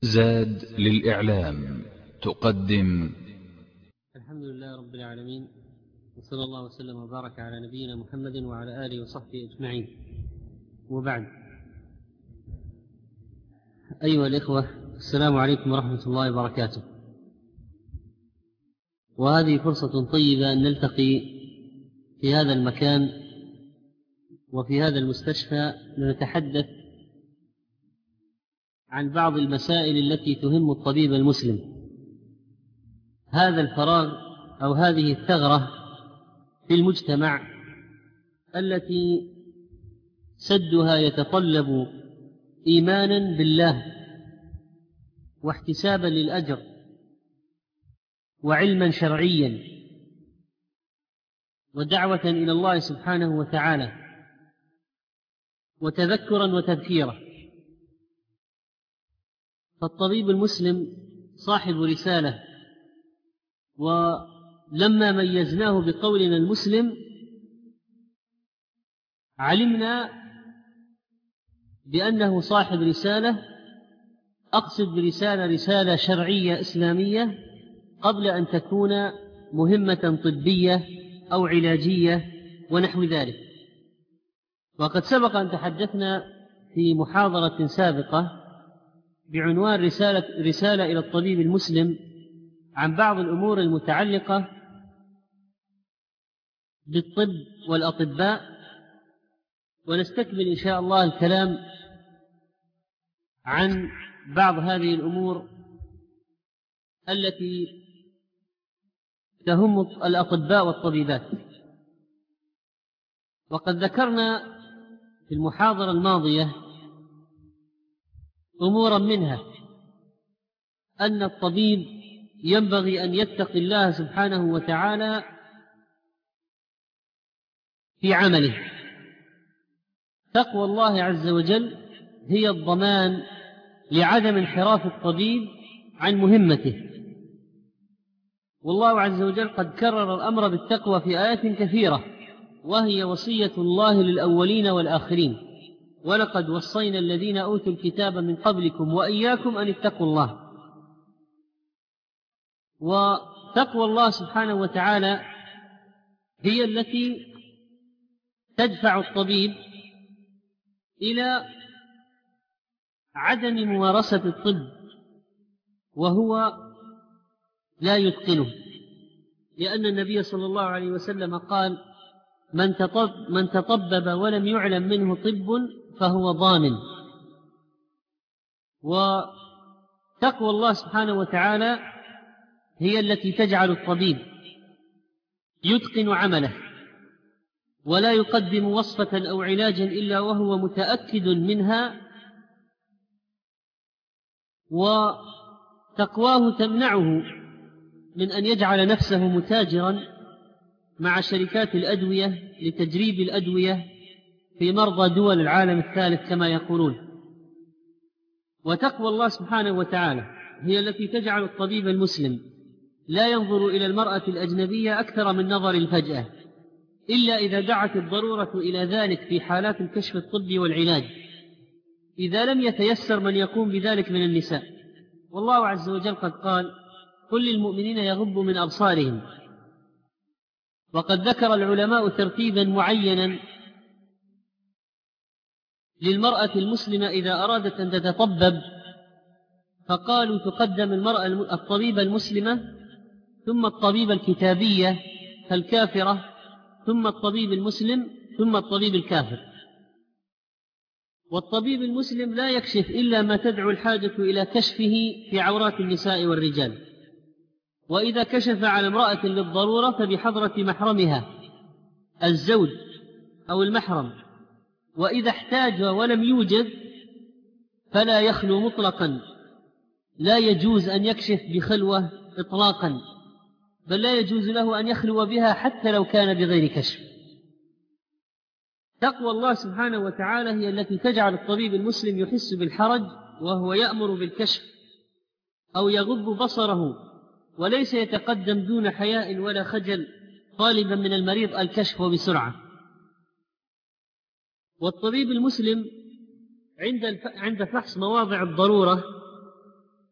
زاد للإعلام تقدم. الحمد لله رب العالمين، وصلى الله وسلم وبارك على نبينا محمد وعلى آله وصحبه أجمعين، وبعد. أيها الإخوة، السلام عليكم ورحمة الله وبركاته. وهذه فرصة طيبة أن نلتقي في هذا المكان وفي هذا المستشفى لنتحدث عن بعض المسائل التي تهم الطبيب المسلم. هذا الفراغ أو هذه الثغرة في المجتمع التي سدها يتطلب إيمانا بالله واحتسابا للأجر وعلما شرعيا ودعوة إلى الله سبحانه وتعالى وتذكرا وتذكيرا. فالطبيب المسلم صاحب رسالة، ولما ميزناه بقولنا المسلم علمنا بأنه صاحب رسالة. أقصد برسالة رسالة شرعية إسلامية قبل أن تكون مهمة طبية أو علاجية ونحو ذلك. وقد سبق أن تحدثنا في محاضرة سابقة بعنوان رسالة إلى الطبيب المسلم عن بعض الأمور المتعلقة بالطب والأطباء، ونستكمل إن شاء الله الكلام عن بعض هذه الأمور التي تهم الأطباء والطبيبات. وقد ذكرنا في المحاضرة الماضية أمورا منها أن الطبيب ينبغي أن يتقي الله سبحانه وتعالى في عمله. تقوى الله عز وجل هي الضمان لعدم انحراف الطبيب عن مهمته، والله عز وجل قد كرر الأمر بالتقوى في آيات كثيرة، وهي وصية الله للأولين والآخرين: ولقد وصينا الذين أوتوا الكتاب من قبلكم وإياكم أن اتقوا الله. وتقوى الله سبحانه وتعالى هي التي تدفع الطبيب إلى عدم ممارسة الطب وهو لا يتقنه، لأن النبي صلى الله عليه وسلم قال: من تطبب ولم يعلم منه طب فهو ضامن. وتقوى الله سبحانه وتعالى هي التي تجعل الطبيب يتقن عمله ولا يقدم وصفة أو علاجا إلا وهو متأكد منها، وتقواه تمنعه من أن يجعل نفسه متاجرا مع شركات الأدوية لتجريب الأدوية في مرضى دول العالم الثالث كما يقولون. وتقوى الله سبحانه وتعالى هي التي تجعل الطبيب المسلم لا ينظر إلى المرأة الأجنبية أكثر من نظر الفجأة، إلا إذا دعت الضرورة إلى ذلك في حالات الكشف الطبي والعلاج، إذا لم يتيسر من يقوم بذلك من النساء. والله عز وجل قد قال: قل للمؤمنين يغضوا من أبصارهم. وقد ذكر العلماء ترتيبا معينا للمرأة المسلمة إذا أرادت أن تتطبب، فقالوا: تقدم المرأة الطبيبة المسلمة، ثم الطبيبة الكتابية الكافرة، ثم الطبيب المسلم، ثم الطبيب الكافر. والطبيب المسلم لا يكشف إلا ما تدعو الحاجة إلى كشفه في عورات النساء والرجال، وإذا كشف على امرأة للضرورة فبحضرة محرمها الزوج أو المحرم، وإذا احتاج ولم يوجد فلا يخلو مطلقا، لا يجوز أن يكشف بخلوة إطلاقا، بل لا يجوز له أن يخلو بها حتى لو كان بغير كشف. تقوى الله سبحانه وتعالى هي التي تجعل الطبيب المسلم يحس بالحرج وهو يأمر بالكشف أو يغض بصره، وليس يتقدم دون حياء ولا خجل طالبا من المريض الكشف بسرعة. والطبيب المسلم عند فحص مواضع الضرورة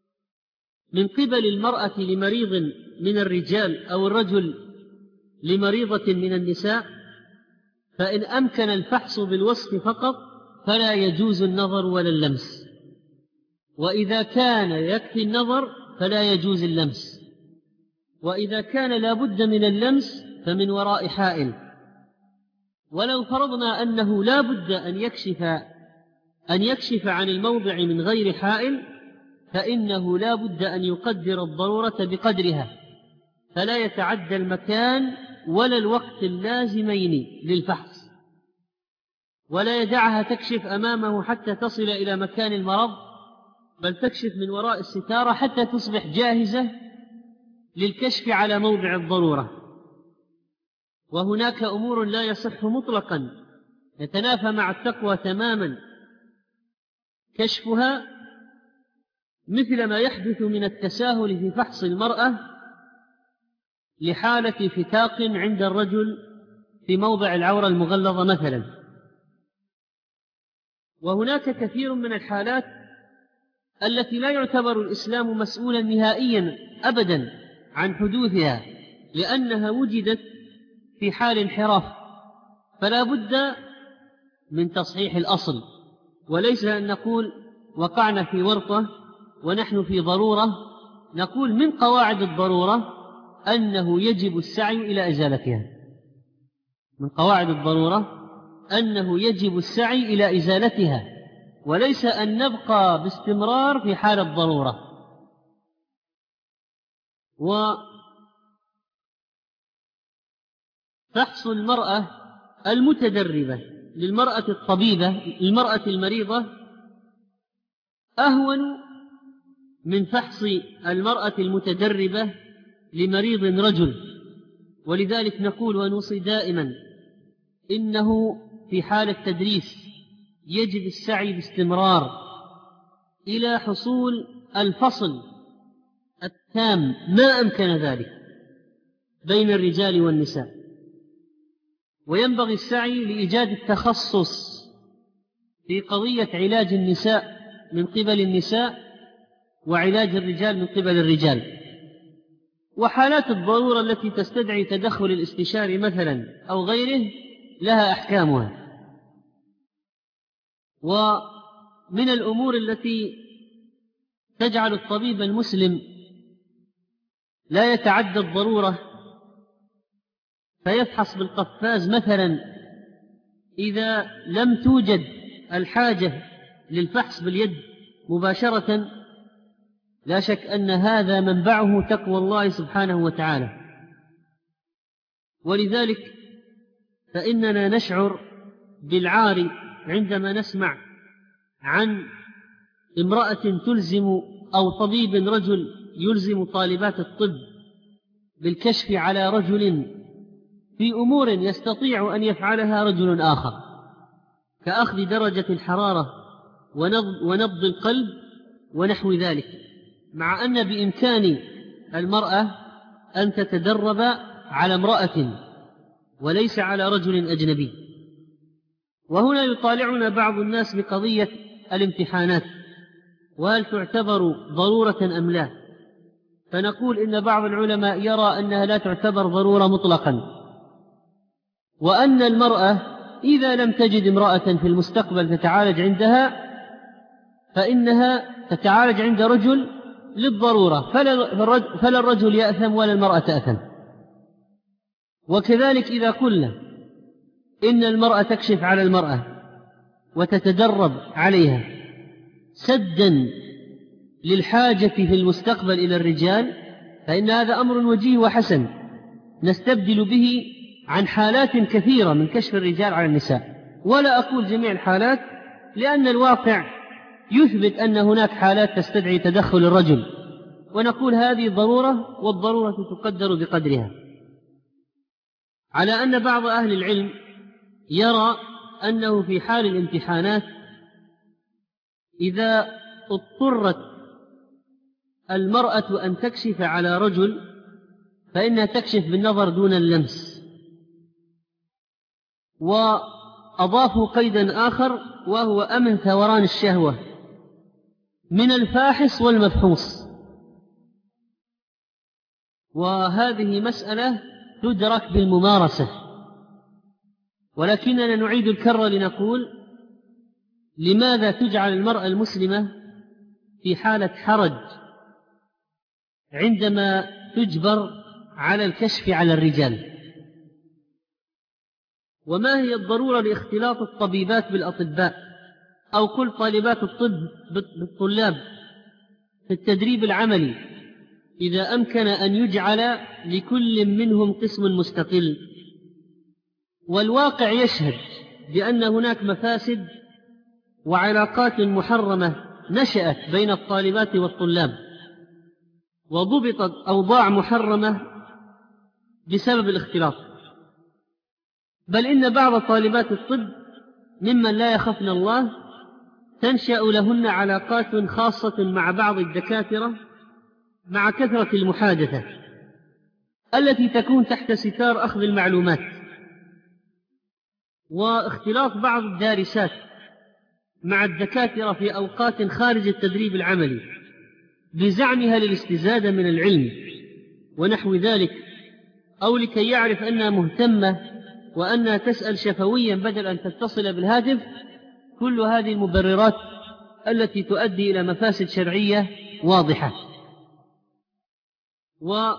من قبل المرأة لمريض من الرجال أو الرجل لمريضة من النساء، فإن أمكن الفحص بالوصف فقط فلا يجوز النظر ولا اللمس، وإذا كان يكفي النظر فلا يجوز اللمس، وإذا كان لا بد من اللمس فمن وراء حائل. ولو فرضنا أنه لا بد أن يكشف عن الموضع من غير حائل، فإنه لا بد أن يقدر الضرورة بقدرها، فلا يتعدى المكان ولا الوقت اللازمين للفحص، ولا يدعها تكشف أمامه حتى تصل إلى مكان المرض، بل تكشف من وراء الستارة حتى تصبح جاهزة للكشف على موضع الضرورة. وهناك أمور لا يصح مطلقا يتنافى مع التقوى تماما كشفها، مثل ما يحدث من التساهل في فحص المرأة لحالة فتاق عند الرجل في موضع العورة المغلظة مثلا. وهناك كثير من الحالات التي لا يعتبر الإسلام مسؤولا نهائيا أبدا عن حدوثها، لأنها وجدت في حال انحراف، فلا بد من تصحيح الأصل، وليس أن نقول وقعنا في ورطة ونحن في ضرورة. نقول من قواعد الضرورة أنه يجب السعي إلى إزالتها، من قواعد الضرورة أنه يجب السعي إلى إزالتها، وليس أن نبقى باستمرار في حال الضرورة. وفحص المرأة المتدربة للمرأة الطبيبة للمرأة المريضة أهون من فحص المرأة المتدربة لمريض رجل، ولذلك نقول ونوصي دائما إنه في حال التدريس يجب السعي باستمرار إلى حصول الفصل التام ما أمكن ذلك بين الرجال والنساء، وينبغي السعي لإيجاد التخصص في قضية علاج النساء من قبل النساء وعلاج الرجال من قبل الرجال. وحالات الضرورة التي تستدعي تدخل الاستشاري مثلا أو غيره لها أحكامها. ومن الأمور التي تجعل الطبيب المسلم لا يتعدى الضرورة فيفحص بالقفاز مثلا إذا لم توجد الحاجة للفحص باليد مباشرة، لا شك أن هذا منبعه تقوى الله سبحانه وتعالى. ولذلك فإننا نشعر بالعار عندما نسمع عن امرأة تلزم أو طبيب رجل يلزم طالبات الطب بالكشف على رجل في أمور يستطيع أن يفعلها رجل آخر، كأخذ درجة الحرارة ونبض القلب ونحو ذلك، مع أن بإمكان المرأة أن تتدرب على امرأة وليس على رجل أجنبي. وهنا يطالعنا بعض الناس بقضية الامتحانات، وهل تعتبر ضرورة أم لا؟ فنقول إن بعض العلماء يرى أنها لا تعتبر ضرورة مطلقا، وأن المرأة إذا لم تجد امرأة في المستقبل تتعالج عندها فإنها تتعالج عند رجل للضرورة، فلا الرجل يأثم ولا المرأة تأثم. وكذلك إذا قلنا إن المرأة تكشف على المرأة وتتدرب عليها سدا للحاجة في المستقبل إلى الرجال، فإن هذا أمر وجيه وحسن نستبدل به عن حالات كثيرة من كشف الرجال على النساء. ولا أقول جميع الحالات، لأن الواقع يثبت أن هناك حالات تستدعي تدخل الرجل، ونقول هذه ضرورة والضرورة تقدر بقدرها. على أن بعض أهل العلم يرى أنه في حال الامتحانات إذا اضطرت المرأة أن تكشف على رجل فإنها تكشف بالنظر دون اللمس. وأضافوا قيدا آخر وهو أمن ثوران الشهوة من الفاحص والمفحوص، وهذه مسألة تدرك بالممارسة، ولكننا نعيد الكرة لنقول: لماذا تجعل المرأة المسلمة في حالة حرج عندما تجبر على الكشف على الرجال؟ وما هي الضرورة لاختلاط الطبيبات بالأطباء، أو كل طالبات الطب بالطلاب في التدريب العملي، إذا أمكن أن يجعل لكل منهم قسم مستقل؟ والواقع يشهد بأن هناك مفاسد وعلاقات محرمة نشأت بين الطالبات والطلاب، وضبطت أوضاع محرمة بسبب الاختلاط. بل إن بعض طالبات الطب ممن لا يخافن الله تنشأ لهن علاقات خاصة مع بعض الدكاترة مع كثرة المحادثة التي تكون تحت ستار أخذ المعلومات، واختلاط بعض الدارسات مع الدكاترة في أوقات خارج التدريب العملي بزعمها للاستزادة من العلم ونحو ذلك، أو لكي يعرف أنها مهتمة وأنها تسأل شفويا بدل أن تتصل بالهاتف. كل هذه المبررات التي تؤدي إلى مفاسد شرعية واضحة. ولو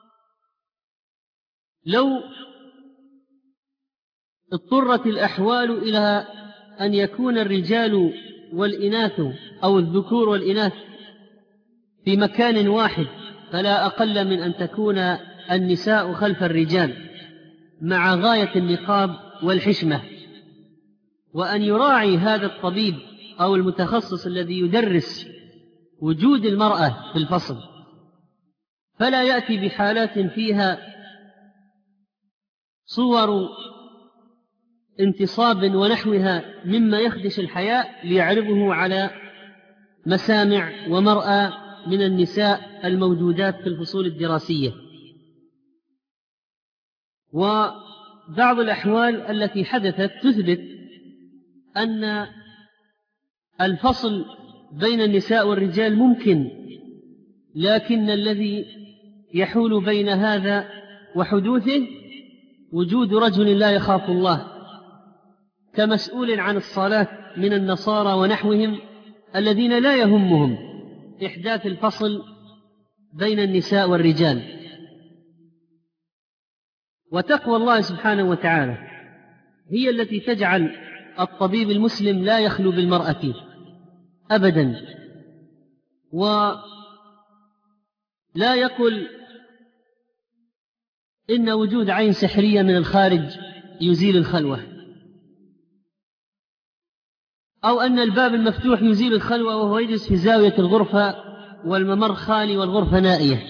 اضطرت الأحوال إلى أن يكون الرجال والإناث أو الذكور والإناث في مكان واحد، فلا أقل من أن تكون النساء خلف الرجال مع غاية النقاب والحشمة، وأن يراعي هذا الطبيب أو المتخصص الذي يدرس وجود المرأة في الفصل، فلا يأتي بحالات فيها صور انتصاب ونحوها مما يخدش الحياء ليعرضه على مسامع ومرأى من النساء الموجودات في الفصول الدراسية. وبعض الأحوال التي حدثت تثبت أن الفصل بين النساء والرجال ممكن، لكن الذي يحول بين هذا وحدوثه وجود رجل لا يخاف الله كمسؤول عن الصلاة من النصارى ونحوهم الذين لا يهمهم إحداث الفصل بين النساء والرجال. وتقوى الله سبحانه وتعالى هي التي تجعل الطبيب المسلم لا يخلو بالمرأة أبدا، ولا يقل إن وجود عين سحرية من الخارج يزيل الخلوة، أو أن الباب المفتوح يزيل الخلوة وهو يجلس في زاوية الغرفة والممر خالي والغرفة نائية.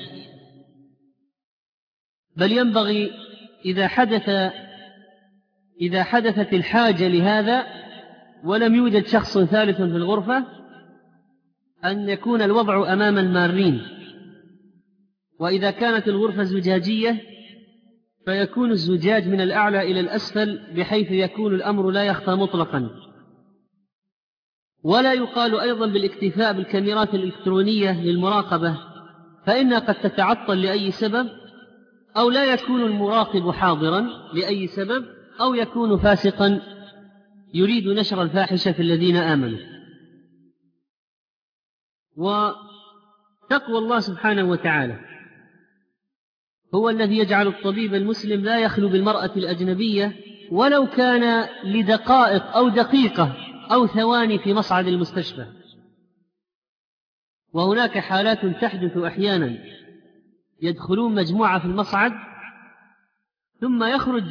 بل ينبغي إذا حدثت الحاجة لهذا ولم يوجد شخص ثالث في الغرفة أن يكون الوضع أمام المارين، وإذا كانت الغرفة زجاجية فيكون الزجاج من الأعلى إلى الأسفل بحيث يكون الأمر لا يخفى مطلقا. ولا يقال أيضا بالاكتفاء بالكاميرات الإلكترونية للمراقبة، فإنها قد تتعطل لأي سبب، أو لا يكون المراقب حاضرا لأي سبب، أو يكون فاسقا يريد نشر الفاحشة في الذين آمنوا. وتقوى الله سبحانه وتعالى هو الذي يجعل الطبيب المسلم لا يخلو بالمرأة الأجنبية ولو كان لدقائق أو دقيقة أو ثواني في مصعد المستشفى. وهناك حالات تحدث أحيانا يدخلون مجموعة في المصعد ثم يخرج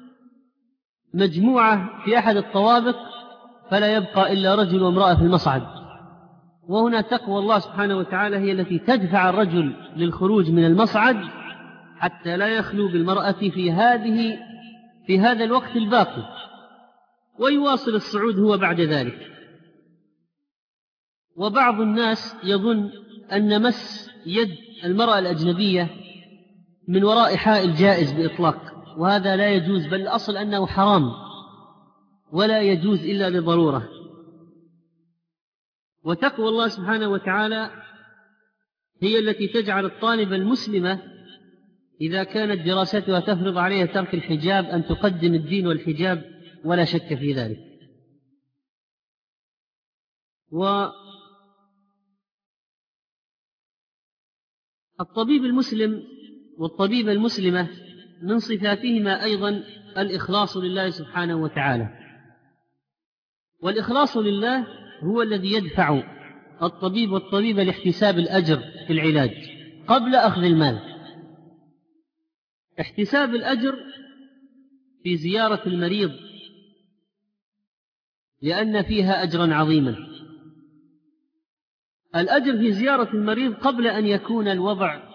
مجموعة في أحد الطوابق فلا يبقى إلا رجل وامرأة في المصعد. وهنا تقوى الله سبحانه وتعالى هي التي تدفع الرجل للخروج من المصعد حتى لا يخلو بالمرأة في هذا الوقت الباقي، ويواصل الصعود هو بعد ذلك. وبعض الناس يظن أن مس يد المرأة الأجنبية من وراء حائل جائز بإطلاق، وهذا لا يجوز، بل الأصل أنه حرام ولا يجوز إلا لضرورة. وتقوى الله سبحانه وتعالى هي التي تجعل الطالب المسلمة إذا كانت دراستها تفرض عليها ترك الحجاب أن تقدم الدين والحجاب ولا شك في ذلك. والطبيب المسلم والطبيبة المسلمة من صفاتهما أيضا الإخلاص لله سبحانه وتعالى، والإخلاص لله هو الذي يدفع الطبيب والطبيبة لاحتساب الأجر في العلاج قبل أخذ المال. احتساب الأجر في زيارة المريض لأن فيها أجرا عظيما. الأجر في زيارة المريض قبل أن يكون الوضع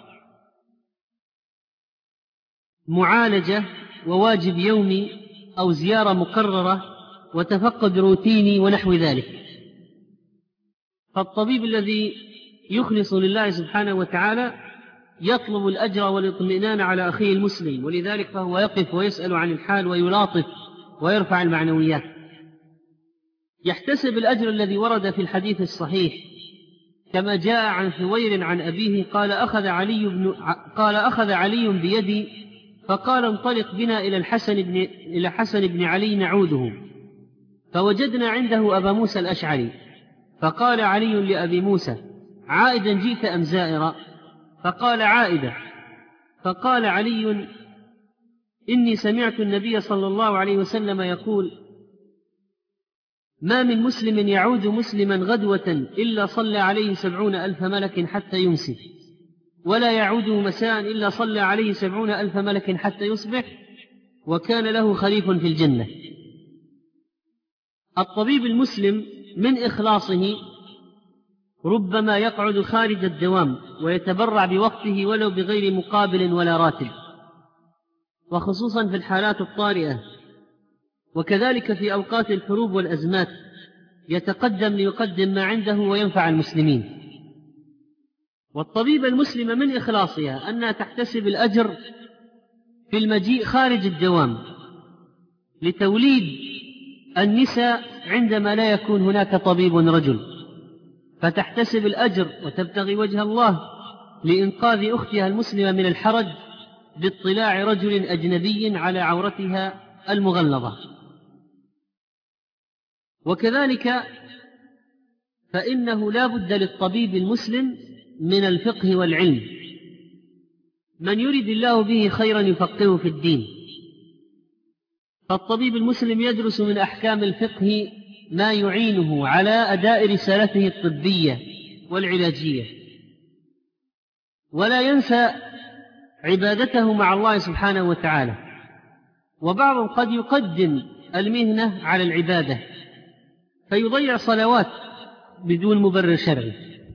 معالجة وواجب يومي أو زيارة مكررة وتفقد روتيني ونحو ذلك. فالطبيب الذي يخلص لله سبحانه وتعالى يطلب الأجر والاطمئنان على أخيه المسلم، ولذلك فهو يقف ويسأل عن الحال ويلاطف ويرفع المعنويات. يحتسب الأجر الذي ورد في الحديث الصحيح كما جاء عن ثوير عن أبيه قال أخذ علي بيدي فقال انطلق بنا إلى حسن بن علي نعوده، فوجدنا عنده أبا موسى الأشعري، فقال علي لأبي موسى عائدا جئت أم زائرا؟ فقال عائدا. فقال علي إني سمعت النبي صلى الله عليه وسلم يقول ما من مسلم يعود مسلما غدوة إلا صلى عليه 70,000 ملك حتى يمسي، ولا يعوده مساء إلا صلى عليه 70,000 ملك حتى يصبح، وكان له خليف في الجنة. الطبيب المسلم من إخلاصه ربما يقعد خارج الدوام ويتبرع بوقته ولو بغير مقابل ولا راتب، وخصوصا في الحالات الطارئة، وكذلك في أوقات الحروب والأزمات يتقدم ليقدم ما عنده وينفع المسلمين. والطبيب المسلم من إخلاصها أنها تحتسب الأجر في المجيء خارج الدوام لتوليد النساء عندما لا يكون هناك طبيب رجل، فتحتسب الأجر وتبتغي وجه الله لإنقاذ أختها المسلمة من الحرج باطلاع رجل أجنبي على عورتها المغلظة. وكذلك فإنه لا بد للطبيب المسلم من الفقه والعلم، من يريد الله به خيرا يفقهه في الدين. فالطبيب المسلم يدرس من أحكام الفقه ما يعينه على أداء رسالته الطبية والعلاجية، ولا ينسى عبادته مع الله سبحانه وتعالى. وبعضهم قد يقدم المهنة على العبادة فيضيع صلوات بدون مبرر شرعي.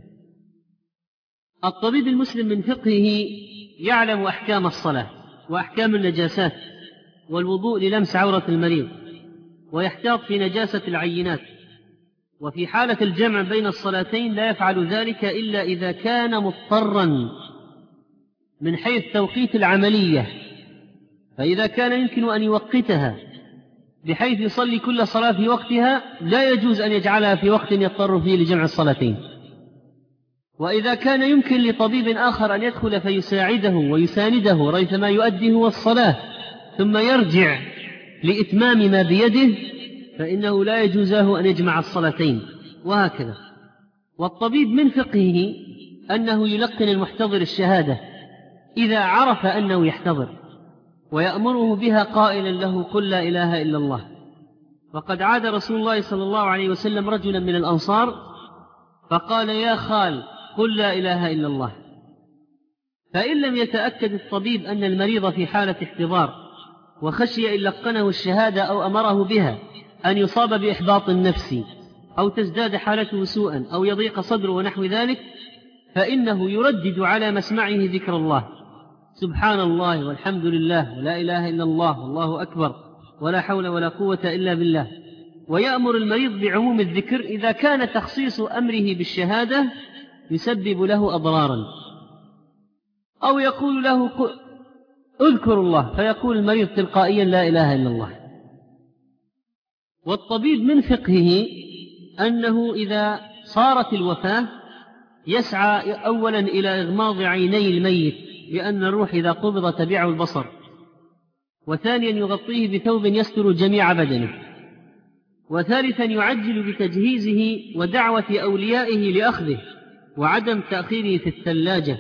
الطبيب المسلم من فقهه يعلم أحكام الصلاة وأحكام النجاسات والوضوء للمس عورة المريض، ويحتاط في نجاسة العينات، وفي حالة الجمع بين الصلاتين لا يفعل ذلك إلا إذا كان مضطرا من حيث توقيت العملية، فإذا كان يمكن أن يوقتها بحيث يصلي كل صلاة في وقتها لا يجوز أن يجعلها في وقت يضطر فيه لجمع الصلاتين. وإذا كان يمكن لطبيب آخر أن يدخل فيساعده ويسانده ريثما يؤدي هو الصلاة ثم يرجع لإتمام ما بيده فإنه لا يجوز له أن يجمع الصلاتين، وهكذا. والطبيب من فقهه أنه يلقن المحتضر الشهادة إذا عرف أنه يحتضر، ويأمره بها قائلا له قل لا إله إلا الله. وقد عاد رسول الله صلى الله عليه وسلم رجلا من الأنصار فقال يا خال قل لا إله إلا الله. فإن لم يتأكد الطبيب أن المريض في حالة احتضار وخشي إن لقنه الشهادة أو أمره بها أن يصاب بإحباط نفسي أو تزداد حالته سوءا أو يضيق صدره ونحو ذلك، فإنه يردد على مسمعه ذكر الله سبحان الله والحمد لله ولا إله إلا الله والله أكبر ولا حول ولا قوة إلا بالله، ويأمر المريض بعموم الذكر إذا كان تخصيص أمره بالشهادة يسبب له أضرارا، أو يقول له اذكر الله فيقول المريض تلقائيا لا إله إلا الله. والطبيب من فقهه أنه إذا صارت الوفاة يسعى أولا إلى إغماض عيني الميت لأن الروح إذا قبض تبعه البصر، وثانيا يغطيه بثوب يستر جميع بدنه، وثالثا يعجل بتجهيزه ودعوة أوليائه لأخذه، وعدم تأخيره في الثلاجة،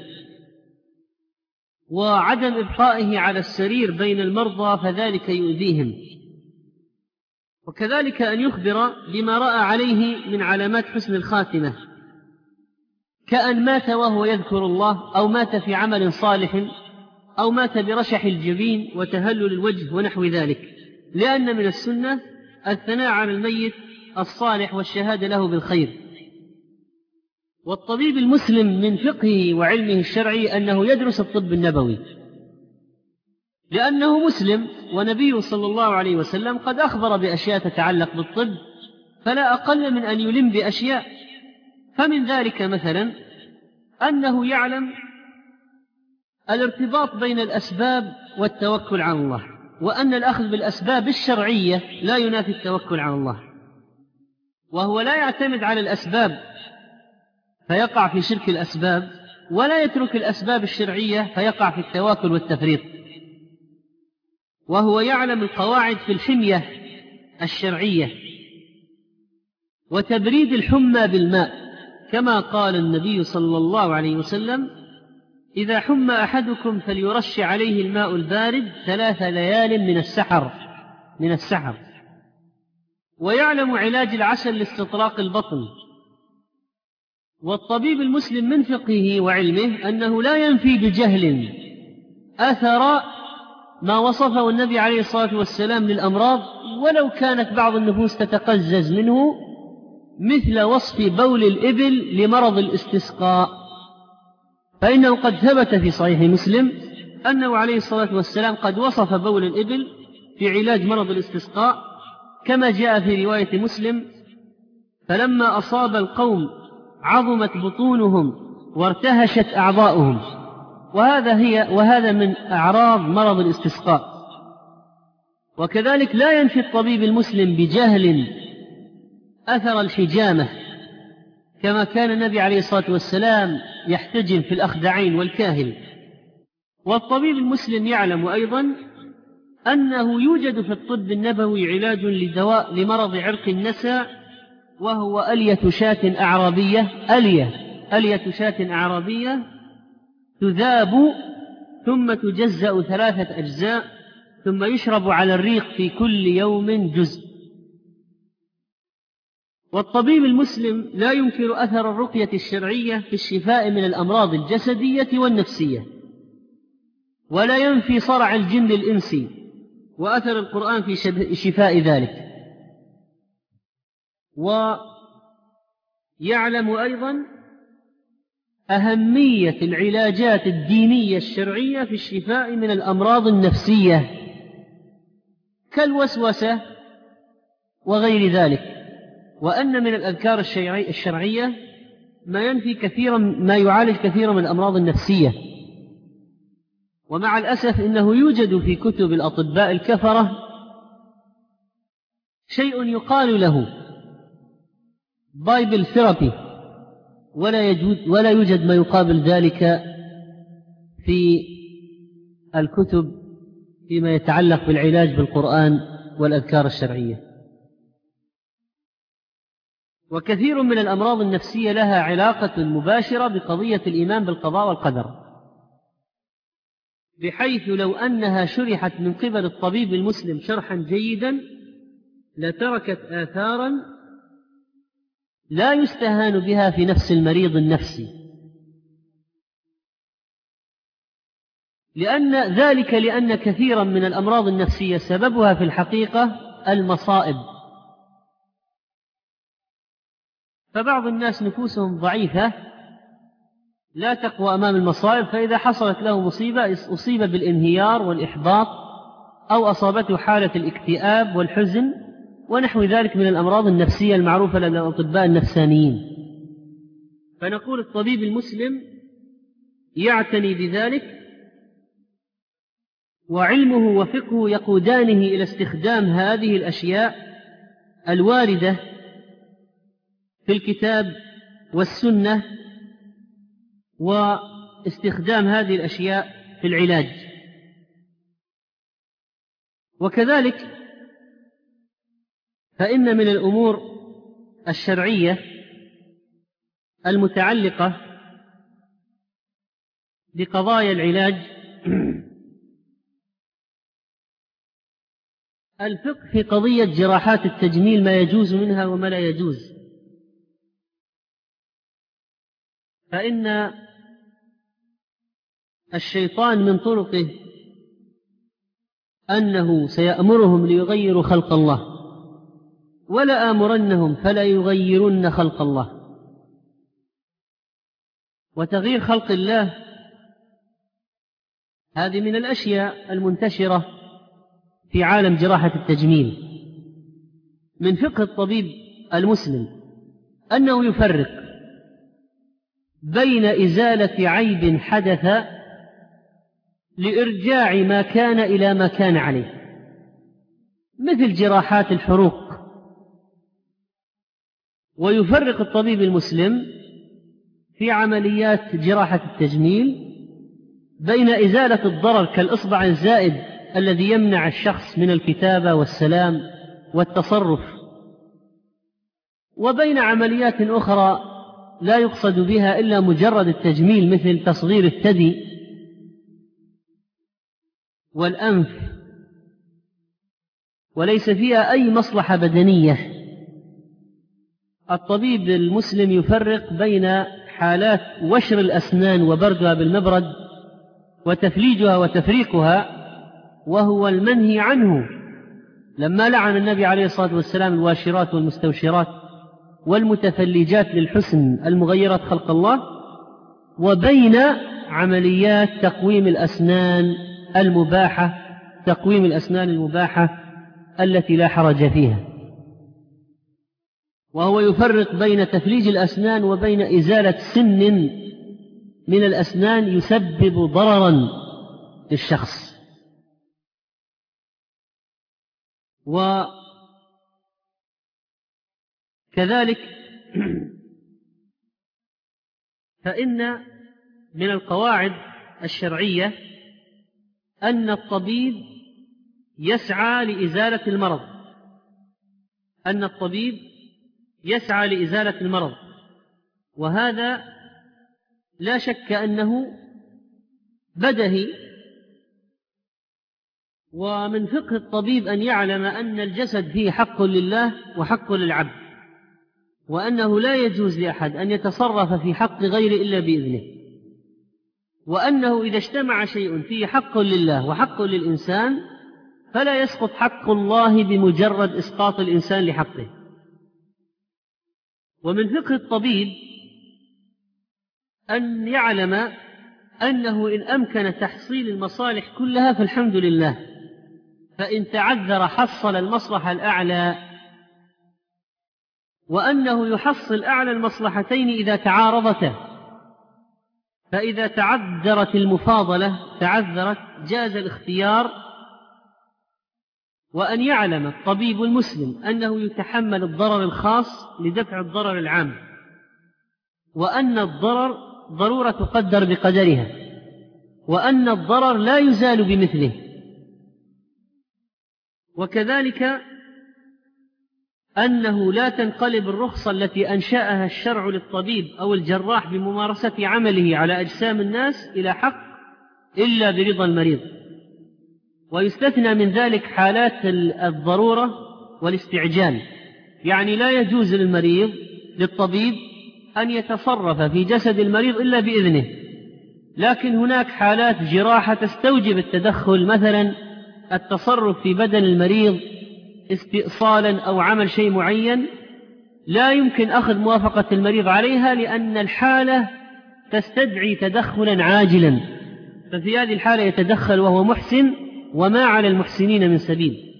وعدم إبقائه على السرير بين المرضى فذلك يؤذيهم، وكذلك أن يخبر بما رأى عليه من علامات حسن الخاتمة، كأن مات وهو يذكر الله، أو مات في عمل صالح، أو مات برشح الجبين وتهلل الوجه ونحو ذلك، لأن من السنة الثناء على الميت الصالح والشهادة له بالخير. والطبيب المسلم من فقهه وعلمه الشرعي أنه يدرس الطب النبوي، لأنه مسلم، ونبيه صلى الله عليه وسلم قد أخبر بأشياء تتعلق بالطب، فلا أقل من أن يلم بأشياء. فمن ذلك مثلا أنه يعلم الارتباط بين الأسباب والتوكل على الله، وأن الأخذ بالأسباب الشرعية لا ينافي التوكل على الله، وهو لا يعتمد على الأسباب فيقع في شرك الأسباب، ولا يترك الأسباب الشرعية فيقع في التواكل والتفريط. وهو يعلم القواعد في الحمية الشرعية وتبريد الحمى بالماء، كما قال النبي صلى الله عليه وسلم: إذا حمى أحدكم فليرش عليه الماء البارد 3 ليال من السحر. ويعلم علاج العسل لاستطراق البطن. والطبيب المسلم من فقهه وعلمه أنه لا ينفي بجهل أثر ما وصفه النبي عليه الصلاة والسلام للأمراض، ولو كانت بعض النفوس تتقزز منه، مثل وصف بول الإبل لمرض الاستسقاء، فإنه قد ثبت في صحيح مسلم أنه عليه الصلاة والسلام قد وصف بول الإبل في علاج مرض الاستسقاء، كما جاء في رواية مسلم: فلما أصاب القوم عظمت بطونهم وارتهشت أعضاؤهم. وهذا من أعراض مرض الاستسقاء. وكذلك لا ينفي الطبيب المسلم بجهل أثر الحجامة، كما كان النبي عليه الصلاة والسلام يحتجم في الأخدعين والكاهل. والطبيب المسلم يعلم أيضا أنه يوجد في الطب النبوي علاج لدواء لمرض عرق النسا، وهو ألية شاة أعرابية تذاب ثم تجزأ 3 أجزاء، ثم يشرب على الريق في كل يوم جزء. والطبيب المسلم لا ينكر أثر الرقية الشرعية في الشفاء من الأمراض الجسدية والنفسية، ولا ينفي صرع الجن الإنسي وأثر القرآن في شفاء ذلك. ويعلم أيضا أهمية العلاجات الدينية الشرعية في الشفاء من الأمراض النفسية كالوسوسة وغير ذلك، وأن من الأذكار الشرعية ما يعالج كثيرا من الأمراض النفسية. ومع الأسف إنه يوجد في كتب الأطباء الكفرة شيء يقال له بايبل ثيرابي، ولا يوجد ما يقابل ذلك في الكتب فيما يتعلق بالعلاج بالقرآن والأذكار الشرعية. وكثير من الأمراض النفسية لها علاقة مباشرة بقضية الإيمان بالقضاء والقدر، بحيث لو أنها شرحت من قبل الطبيب المسلم شرحا جيدا لتركت آثارا لا يستهان بها في نفس المريض النفسي، لأن كثيرا من الأمراض النفسية سببها في الحقيقة المصائب. فبعض الناس نفوسهم ضعيفة لا تقوى أمام المصائب، فإذا حصلت له مصيبة أصيب بالانهيار والإحباط، أو أصابته حالة الاكتئاب والحزن ونحو ذلك من الأمراض النفسية المعروفة لدى الأطباء النفسانيين. فنقول الطبيب المسلم يعتني بذلك، وعلمه وفقهه يقودانه إلى استخدام هذه الأشياء الواردة في الكتاب والسنة، واستخدام هذه الأشياء في العلاج. وكذلك فإن من الأمور الشرعية المتعلقة بقضايا العلاج الفقه في قضية جراحات التجميل، ما يجوز منها وما لا يجوز. فإن الشيطان من طرقه أنه سيأمرهم ليغيروا خلق الله، ولا آمرنهم فلا يغيرن خلق الله. وتغيير خلق الله هذه من الأشياء المنتشرة في عالم جراحة التجميل. من فقه الطبيب المسلم أنه يفرق بين إزالة عيب حدث لإرجاع ما كان إلى ما كان عليه، مثل جراحات الحروق. ويفرق الطبيب المسلم في عمليات جراحة التجميل بين إزالة الضرر كالإصبع الزائد الذي يمنع الشخص من الكتابة والسلام والتصرف، وبين عمليات أخرى لا يقصد بها إلا مجرد التجميل، مثل تصغير الثدي والأنف، وليس فيها أي مصلحة بدنية. الطبيب المسلم يفرق بين حالات وشر الأسنان وبردها بالمبرد وتفليجها وتفريقها، وهو المنهي عنه لما لعن النبي عليه الصلاة والسلام الواشرات والمستوشرات والمتفلجات للحسن المغيرات خلق الله، وبين عمليات تقويم الأسنان المباحة التي لا حرج فيها. وهو يفرق بين تفليج الأسنان وبين إزالة سن من الأسنان يسبب ضررا للشخص. وكذلك فإن من القواعد الشرعية أن الطبيب يسعى لإزالة المرض، وهذا لا شك أنه بدهي. ومن فقه الطبيب أن يعلم أن الجسد فيه حق لله وحق للعبد، وأنه لا يجوز لأحد أن يتصرف في حق غيره إلا بإذنه، وأنه إذا اجتمع شيء فيه حق لله وحق للإنسان فلا يسقط حق الله بمجرد إسقاط الإنسان لحقه. ومن فقه الطبيب أن يعلم أنه إن أمكن تحصيل المصالح كلها فالحمد لله، فإن تعذر حصل المصلحة الأعلى، وأنه يحصل أعلى المصلحتين إذا تعارضتا، فإذا تعذرت المفاضلة جاز الاختيار. وأن يعلم الطبيب المسلم أنه يتحمل الضرر الخاص لدفع الضرر العام، وأن الضرر ضرورة تقدر بقدرها، وأن الضرر لا يزال بمثله. وكذلك أنه لا تنقلب الرخصة التي أنشأها الشرع للطبيب أو الجراح بممارسة عمله على أجسام الناس إلى حق إلا برضا المريض. ويستثنى من ذلك حالات الضرورة والاستعجال، يعني لا يجوز للطبيب أن يتصرف في جسد المريض إلا بإذنه، لكن هناك حالات جراحة تستوجب التدخل، مثلا التصرف في بدن المريض استئصالا أو عمل شيء معين لا يمكن أخذ موافقة المريض عليها لأن الحالة تستدعي تدخلا عاجلا، ففي هذه الحالة يتدخل وهو محسن، وما على المحسنين من سبيل.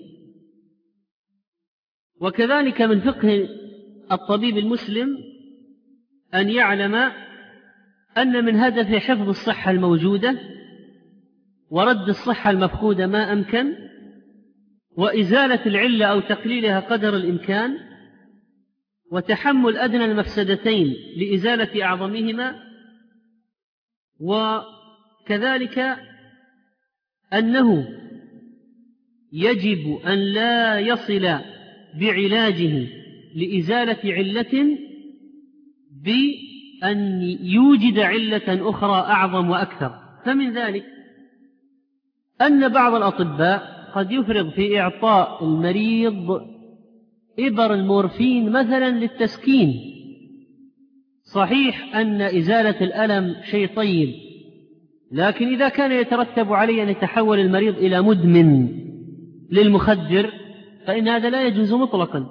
وكذلك من فقه الطبيب المسلم أن يعلم أن من هدف حفظ الصحة الموجودة ورد الصحة المفقودة ما أمكن، وإزالة العلة أو تقليلها قدر الإمكان، وتحمل أدنى المفسدتين لإزالة أعظمهما، وكذلك أنه يجب أن لا يصل بعلاجه لإزالة علة بأن يوجد علة أخرى أعظم وأكثر. فمن ذلك أن بعض الأطباء قد يفرغ في إعطاء المريض إبر المورفين مثلا للتسكين. صحيح أن إزالة الألم شيء طيب، لكن إذا كان يترتب عليه أن يتحول المريض إلى مدمن للمخدر فإن هذا لا يجوز مطلقا.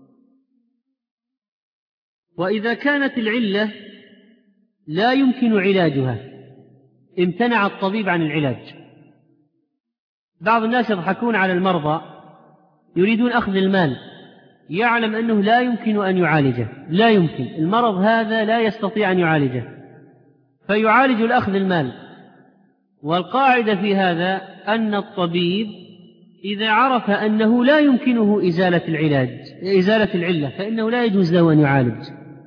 وإذا كانت العلة لا يمكن علاجها امتنع الطبيب عن العلاج. بعض الناس يضحكون على المرضى، يريدون أخذ المال، يعلم أنه لا يمكن أن يعالجه، لا يمكن، المرض هذا لا يستطيع أن يعالجه، فيعالج الأخذ المال. والقاعدة في هذا أن الطبيب إذا عرف أنه لا يمكنه إزالة العلة فإنه لا يجوز له أن يعالج،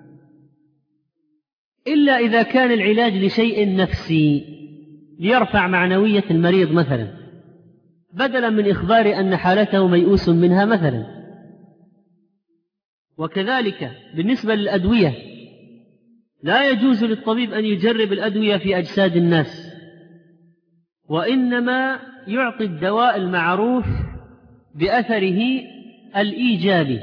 إلا إذا كان العلاج لشيء نفسي ليرفع معنوية المريض مثلا، بدلا من إخبار أن حالته ميؤوس منها مثلا. وكذلك بالنسبة للأدوية، لا يجوز للطبيب أن يجرب الأدوية في أجساد الناس، وإنما يعطي الدواء المعروف بأثره الإيجابي،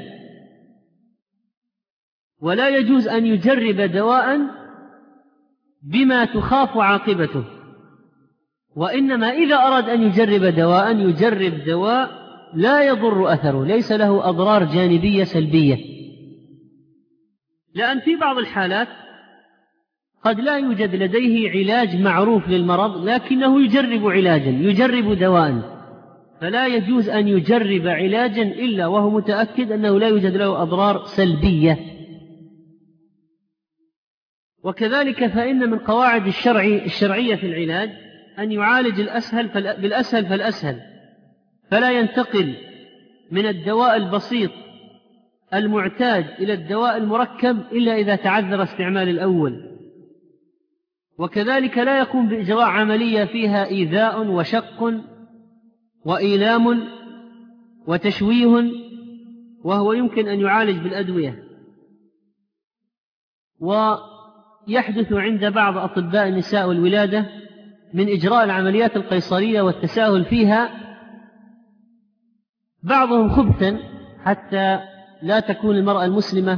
ولا يجوز أن يجرب دواء بما تخاف عاقبته، وإنما إذا أراد أن يجرب دواء يجرب دواء لا يضر أثره، ليس له أضرار جانبية سلبية. لأن في بعض الحالات قد لا يوجد لديه علاج معروف للمرض، لكنه يجرب علاجا، يجرب دواء، فلا يجوز أن يجرب علاجا إلا وهو متأكد أنه لا يوجد له أضرار سلبية. وكذلك فإن من قواعد الشرعية في العلاج أن يعالج الأسهل بالأسهل فالأسهل، فلا ينتقل من الدواء البسيط المعتاد إلى الدواء المركب إلا إذا تعذر استعمال الأول. وكذلك لا يقوم بإجراء عملية فيها إيذاء وشق وإيلام وتشويه وهو يمكن أن يعالج بالأدوية. ويحدث عند بعض أطباء النساء والولادة من إجراء العمليات القيصرية والتساهل فيها بعضهم خبثا حتى لا تكون المرأة المسلمة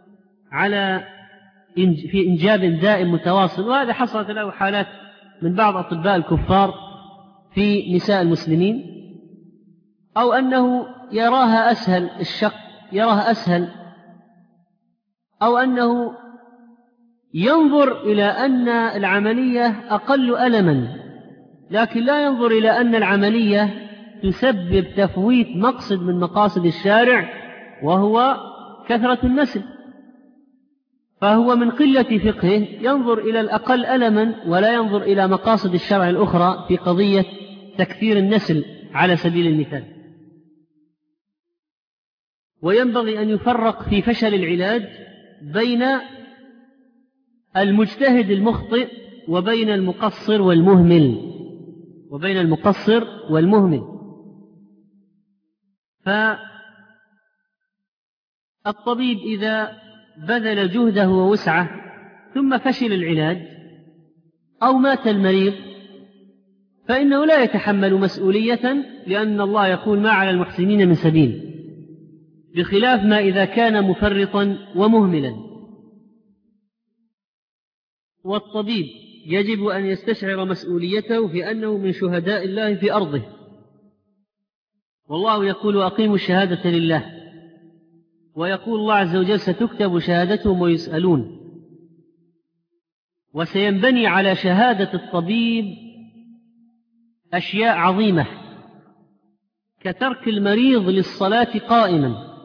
في إنجاب دائم متواصل، وهذا حصلت له حالات من بعض أطباء الكفار في نساء المسلمين، أو أنه يراها أسهل، الشق يراها أسهل، أو أنه ينظر إلى أن العملية أقل ألما، لكن لا ينظر إلى أن العملية تسبب تفويت مقصد من مقاصد الشارع وهو كثرة النسل، فهو من قلة فقهه ينظر إلى الأقل ألما ولا ينظر إلى مقاصد الشرع الأخرى في قضية تكثير النسل على سبيل المثال. وينبغي أن يفرق في فشل العلاج بين المجتهد المخطئ وبين المقصر والمهمل. فالطبيب إذا بذل جهده ووسعه ثم فشل العلاج أو مات المريض فإنه لا يتحمل مسؤولية، لأن الله يقول ما على المحسنين من سبيل، بخلاف ما إذا كان مفرطا ومهملا. والطبيب يجب أن يستشعر مسؤوليته في أنه من شهداء الله في أرضه، والله يقول وأقيموا الشهادة لله، ويقول الله عز وجل ستكتب شهادتهم ويسألون. وسينبني على شهادة الطبيب أشياء عظيمة كترك المريض للصلاة قائما،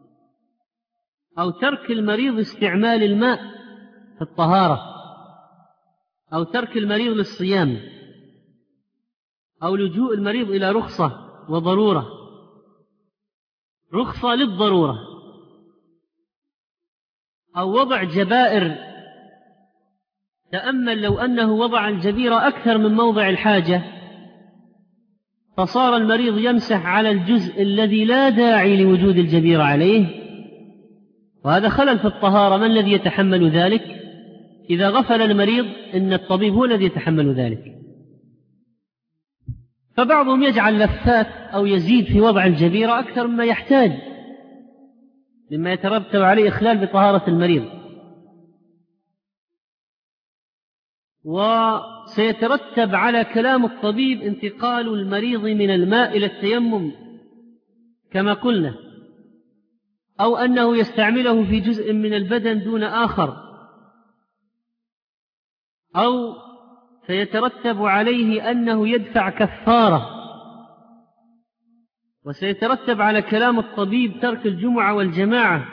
أو ترك المريض استعمال الماء في الطهارة، أو ترك المريض للصيام، أو لجوء المريض إلى رخصة وضرورة، رخصة للضرورة، أو وضع جبائر. تأمل لو أنه وضع الجبيرة أكثر من موضع الحاجة فصار المريض يمسح على الجزء الذي لا داعي لوجود الجبيرة عليه، وهذا خلل في الطهارة. من الذي يتحمل ذلك؟ إذا غفل المريض إن الطبيب هو الذي يتحمل ذلك. فبعضهم يجعل لفات أو يزيد في وضع الجبيرة أكثر مما يحتاج، مما يترتب عليه إخلال بطهارة المريض. وسيترتب على كلام الطبيب انتقال المريض من الماء إلى التيمم كما قلنا، أو أنه يستعمله في جزء من البدن دون آخر، أو سيترتب عليه أنه يدفع كفارة. وسيترتب على كلام الطبيب ترك الجمعة والجماعة،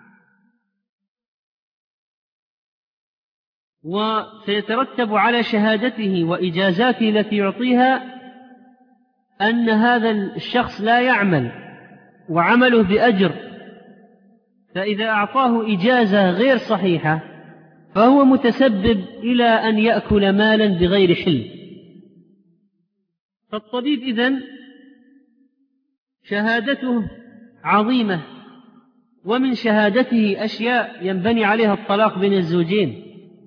وسيترتب على شهادته وإجازاته التي يعطيها أن هذا الشخص لا يعمل وعمله بأجر، فإذا أعطاه إجازة غير صحيحة فهو متسبب إلى أن يأكل مالا بغير حل. فالطبيب إذن شهادته عظيمة، ومن شهادته أشياء ينبني عليها الطلاق بين الزوجين،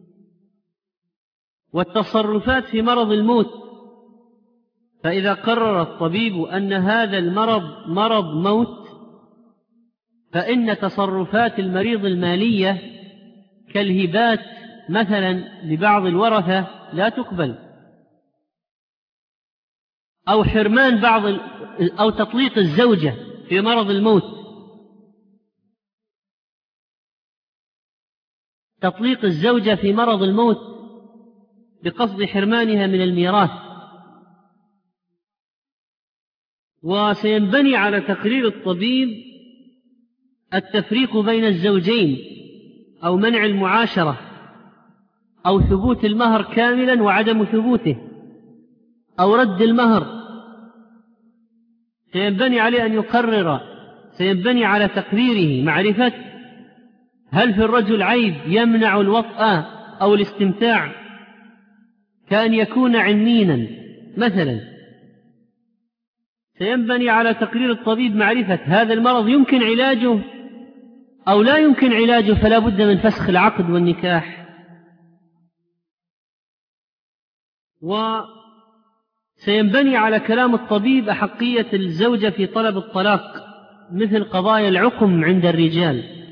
والتصرفات في مرض الموت. فإذا قرر الطبيب أن هذا المرض مرض موت، فإن تصرفات المريض المالية كالهبات مثلا لبعض الورثة لا تقبل، أو حرمان أو تطليق الزوجة في مرض الموت، تطليق الزوجة في مرض الموت بقصد حرمانها من الميراث. وسينبني على تقرير الطبيب التفريق بين الزوجين، أو منع المعاشرة، أو ثبوت المهر كاملا وعدم ثبوته، أو رد المهر. سينبني عليه أن يقرر، سينبني على تقريره معرفة هل في الرجل عيب يمنع الوطأة أو الاستمتاع، كأن يكون عنينا مثلا. سينبني على تقرير الطبيب معرفة هذا المرض يمكن علاجه أو لا يمكن علاجه، فلا بد من فسخ العقد والنكاح. وسينبني على كلام الطبيب أحقية الزوجة في طلب الطلاق، مثل قضايا العقم عند الرجال.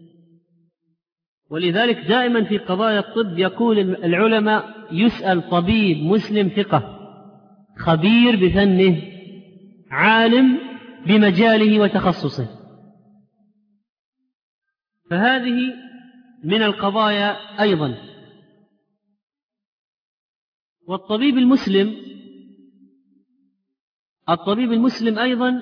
ولذلك دائما في قضايا الطب يقول العلماء يسأل طبيب مسلم ثقة خبير بفنه عالم بمجاله وتخصصه. فهذه من القضايا أيضا. والطبيب المسلم أيضا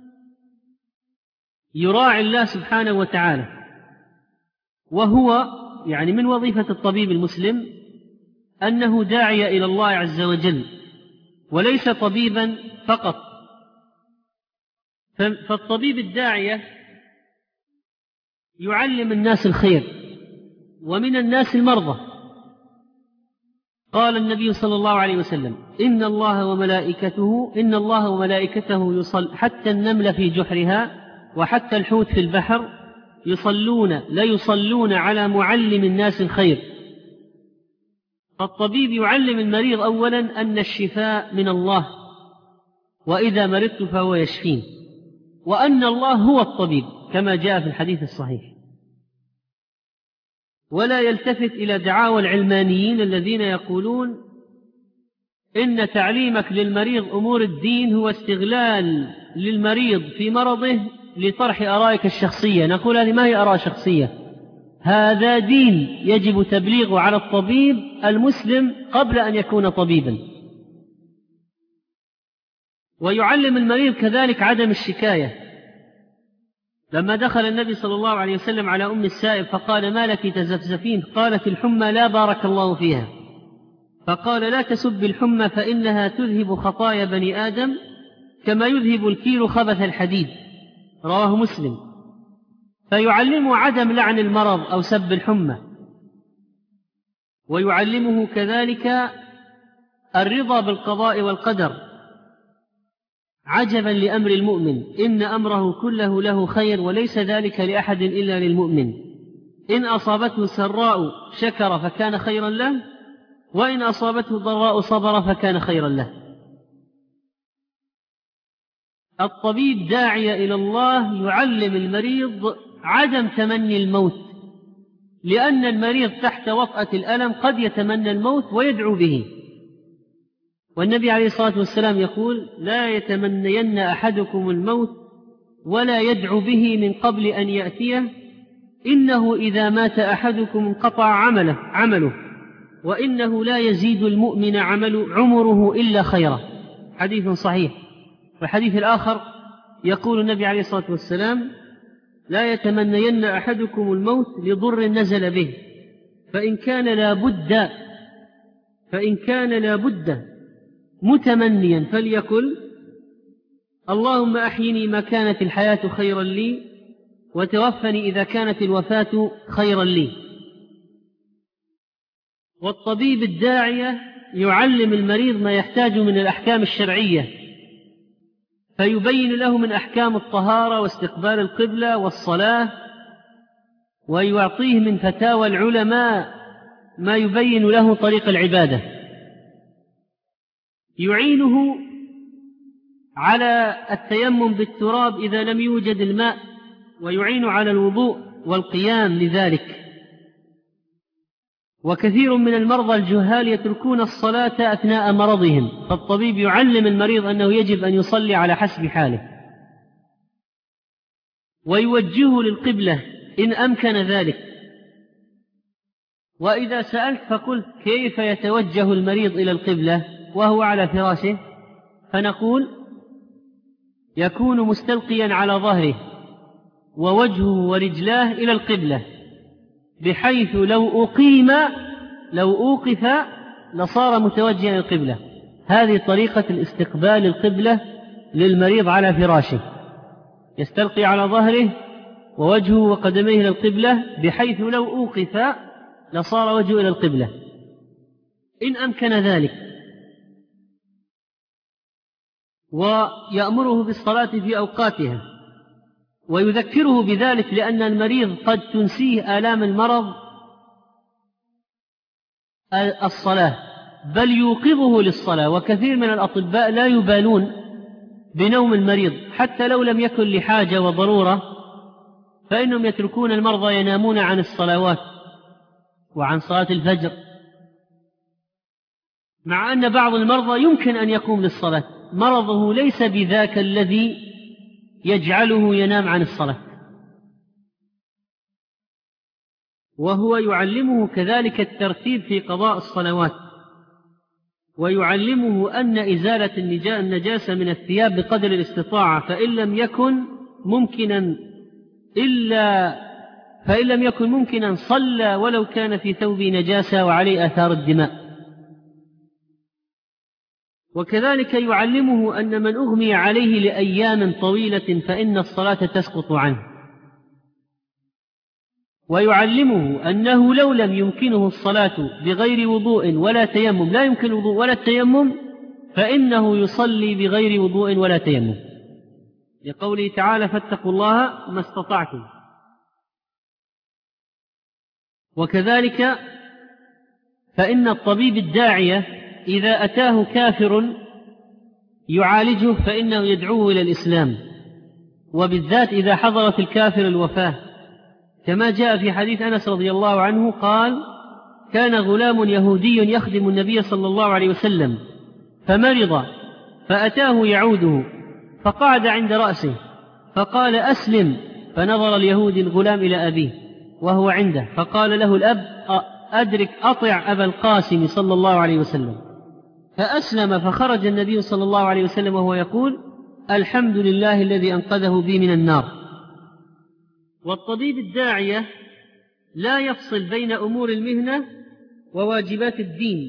يراعي الله سبحانه وتعالى، وهو يعني من وظيفة الطبيب المسلم أنه داعية إلى الله عز وجل، وليس طبيبا فقط. فالطبيب الداعية يعلم الناس الخير، ومن الناس المرضى. قال النبي صلى الله عليه وسلم إن الله وملائكته حتى النمل في جحرها وحتى الحوت في البحر يصلون على معلم الناس الخير. فالطبيب يعلم المريض أولا أن الشفاء من الله، وإذا مرضت فهو يشفين، وأن الله هو الطبيب كما جاء في الحديث الصحيح. ولا يلتفت إلى دعاوى العلمانيين الذين يقولون إن تعليمك للمريض أمور الدين هو استغلال للمريض في مرضه لطرح آرائك الشخصية. نقول هذه ما هي آراء شخصية، هذا دين يجب تبليغه على الطبيب المسلم قبل أن يكون طبيبا. ويعلم المريض كذلك عدم الشكاية. لما دخل النبي صلى الله عليه وسلم على أم السائب فقال ما لك تزفزفين؟ قالت الحمى لا بارك الله فيها. فقال لا تسب الحمى فإنها تذهب خطايا بني آدم كما يذهب الكيل خبث الحديد، رواه مسلم. فيعلمه عدم لعن المرض أو سب الحمى، ويعلمه كذلك الرضا بالقضاء والقدر، عجبا لأمر المؤمن إن أمره كله له خير وليس ذلك لأحد إلا للمؤمن. إن أصابته سراء شكر فكان خيرا له، وإن أصابته ضراء صبر فكان خيرا له. الطبيب داعية إلى الله يعلم المريض عدم تمني الموت، لأن المريض تحت وطأة الألم قد يتمنى الموت ويدعو به. والنبي عليه الصلاة والسلام يقول: لا يتمنين أحدكم الموت ولا يدعو به من قبل أن يأتيه، إنه إذا مات أحدكم انقطع عمله وإنه لا يزيد المؤمن عمره إلا خيرا. حديث صحيح. والحديث الآخر يقول النبي عليه الصلاة والسلام: لا يتمنين أحدكم الموت لضر نزل به، فإن كان لا بد متمنيا فليقل: اللهم أحيني ما كانت الحياة خيرا لي، وتوفني إذا كانت الوفاة خيرا لي. والطبيب الداعية يعلم المريض ما يحتاج من الأحكام الشرعية، فيبين له من أحكام الطهارة واستقبال القبلة والصلاة، ويعطيه من فتاوى العلماء ما يبين له طريق العبادة. يعينه على التيمم بالتراب إذا لم يوجد الماء، ويعين على الوضوء والقيام لذلك. وكثير من المرضى الجهال يتركون الصلاة أثناء مرضهم، فالطبيب يعلم المريض أنه يجب أن يصلي على حسب حاله، ويوجهه للقبلة إن أمكن ذلك. وإذا سألت فقلت: كيف يتوجه المريض إلى القبلة وهو على فراشه؟ فنقول: يكون مستلقيا على ظهره ووجهه ورجلاه إلى القبلة، بحيث لو أوقف لصار متوجها إلى القبلة. هذه طريقة الاستقبال القبلة للمريض على فراشه، يستلقي على ظهره ووجهه وقدميه إلى القبلة، بحيث لو أوقف لصار وجهه إلى القبلة إن أمكن ذلك. ويأمره بالصلاة في أوقاتها، ويذكره بذلك، لأن المريض قد تنسيه آلام المرض الصلاة، بل يوقظه للصلاة. وكثير من الأطباء لا يبالون بنوم المريض، حتى لو لم يكن لحاجة وضرورة، فإنهم يتركون المرضى ينامون عن الصلوات وعن صلاة الفجر، مع أن بعض المرضى يمكن أن يقوم للصلاة، مرضه ليس بذاك الذي يجعله ينام عن الصلاة. وهو يعلمه كذلك الترتيب في قضاء الصلوات، ويعلمه أن إزالة النجاسة من الثياب بقدر الاستطاعة، فإن لم يكن ممكنا صلى ولو كان في ثوب نجاسة وعليه آثار الدماء. وكذلك يعلمه أن من أغمي عليه لأيام طويلة فإن الصلاة تسقط عنه. ويعلمه أنه لو لم يمكنه الصلاة بغير وضوء ولا تيمم، لا يمكن وضوء ولا التيمم، فإنه يصلي بغير وضوء ولا تيمم، لقوله تعالى: فاتقوا الله ما استطعتم. وكذلك فإن الطبيب الداعية إذا أتاه كافر يعالجه فإنه يدعوه إلى الإسلام، وبالذات إذا حضرت الكافر الوفاة، كما جاء في حديث أنس رضي الله عنه قال: كان غلام يهودي يخدم النبي صلى الله عليه وسلم فمرض، فأتاه يعوده، فقعد عند رأسه فقال: أسلم. فنظر اليهودي الغلام إلى أبيه وهو عنده، فقال له الأب: أطع أبا القاسم صلى الله عليه وسلم. فأسلم، فخرج النبي صلى الله عليه وسلم وهو يقول: الحمد لله الذي أنقذه بي من النار. والطبيب الداعية لا يفصل بين أمور المهنة وواجبات الدين،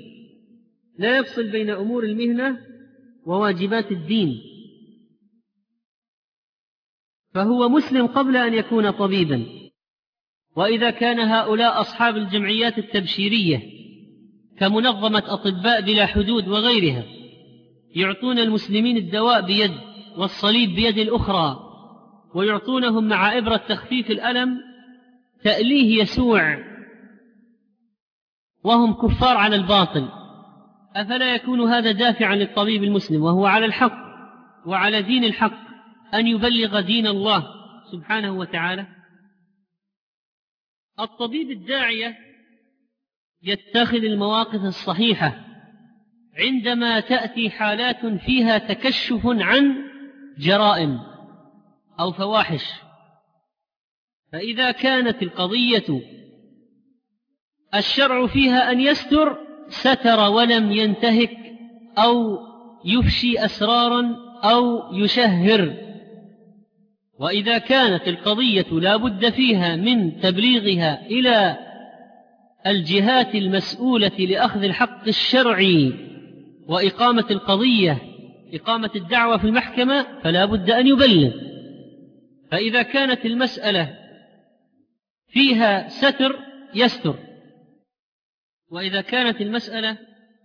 فهو مسلم قبل أن يكون طبيبا. وإذا كان هؤلاء أصحاب الجمعيات التبشيرية كمنظمة أطباء بلا حدود وغيرها يعطون المسلمين الدواء بيد والصليب بيد الأخرى ويعطونهم مع إبرة تخفيف الألم تأليه يسوع وهم كفار على الباطل، أفلا يكون هذا دافعا للطبيب المسلم وهو على الحق وعلى دين الحق أن يبلغ دين الله سبحانه وتعالى؟ الطبيب الداعية يتخذ المواقف الصحيحة عندما تأتي حالات فيها تكشف عن جرائم أو فواحش، فإذا كانت القضية الشرع فيها أن يستر ستر ولم ينتهك أو يفشي أسرارا أو يشهر، وإذا كانت القضية لا بد فيها من تبليغها إلى الجهات المسؤولة لأخذ الحق الشرعي وإقامة القضية إقامة الدعوة في المحكمة فلا بد أن يبلغ. فإذا كانت المسألة فيها ستر يستر، وإذا كانت المسألة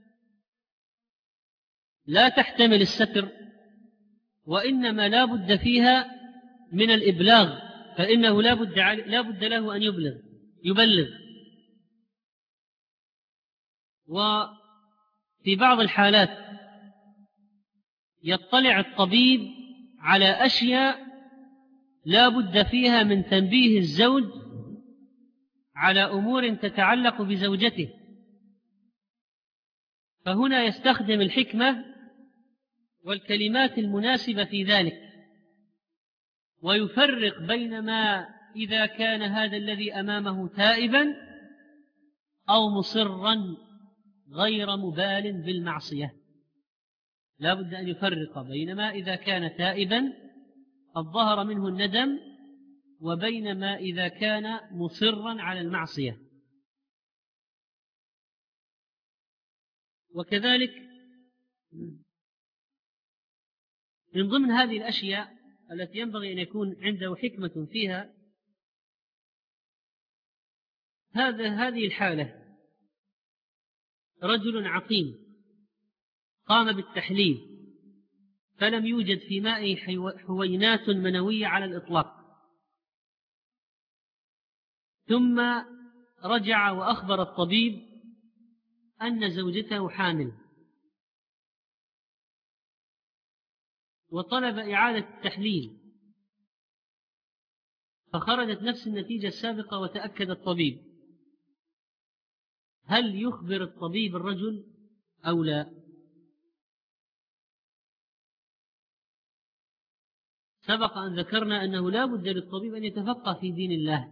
لا تحتمل الستر وإنما لا بد فيها من الإبلاغ فإنه لا بد له أن يبلغ. وفي بعض الحالات يطلع الطبيب على أشياء لا بد فيها من تنبيه الزوج على أمور تتعلق بزوجته، فهنا يستخدم الحكمة والكلمات المناسبة في ذلك، ويفرق بين ما إذا كان هذا الذي أمامه تائبا أو مصرا غير مبال بالمعصية. لا بد أن يفرق بين ما إذا كان تائبا قد ظهر منه الندم وبين ما إذا كان مصرا على المعصية. وكذلك من ضمن هذه الأشياء التي ينبغي أن يكون عنده حكمة فيها هذه الحالة: رجل عقيم قام بالتحليل فلم يوجد في مائه حوينات منوية على الإطلاق، ثم رجع وأخبر الطبيب أن زوجته حامل، وطلب إعادة التحليل فخرجت نفس النتيجة السابقة وتأكد الطبيب، هل يخبر الطبيب الرجل أو لا؟ سبق أن ذكرنا أنه لا بد للطبيب أن يتفقه في دين الله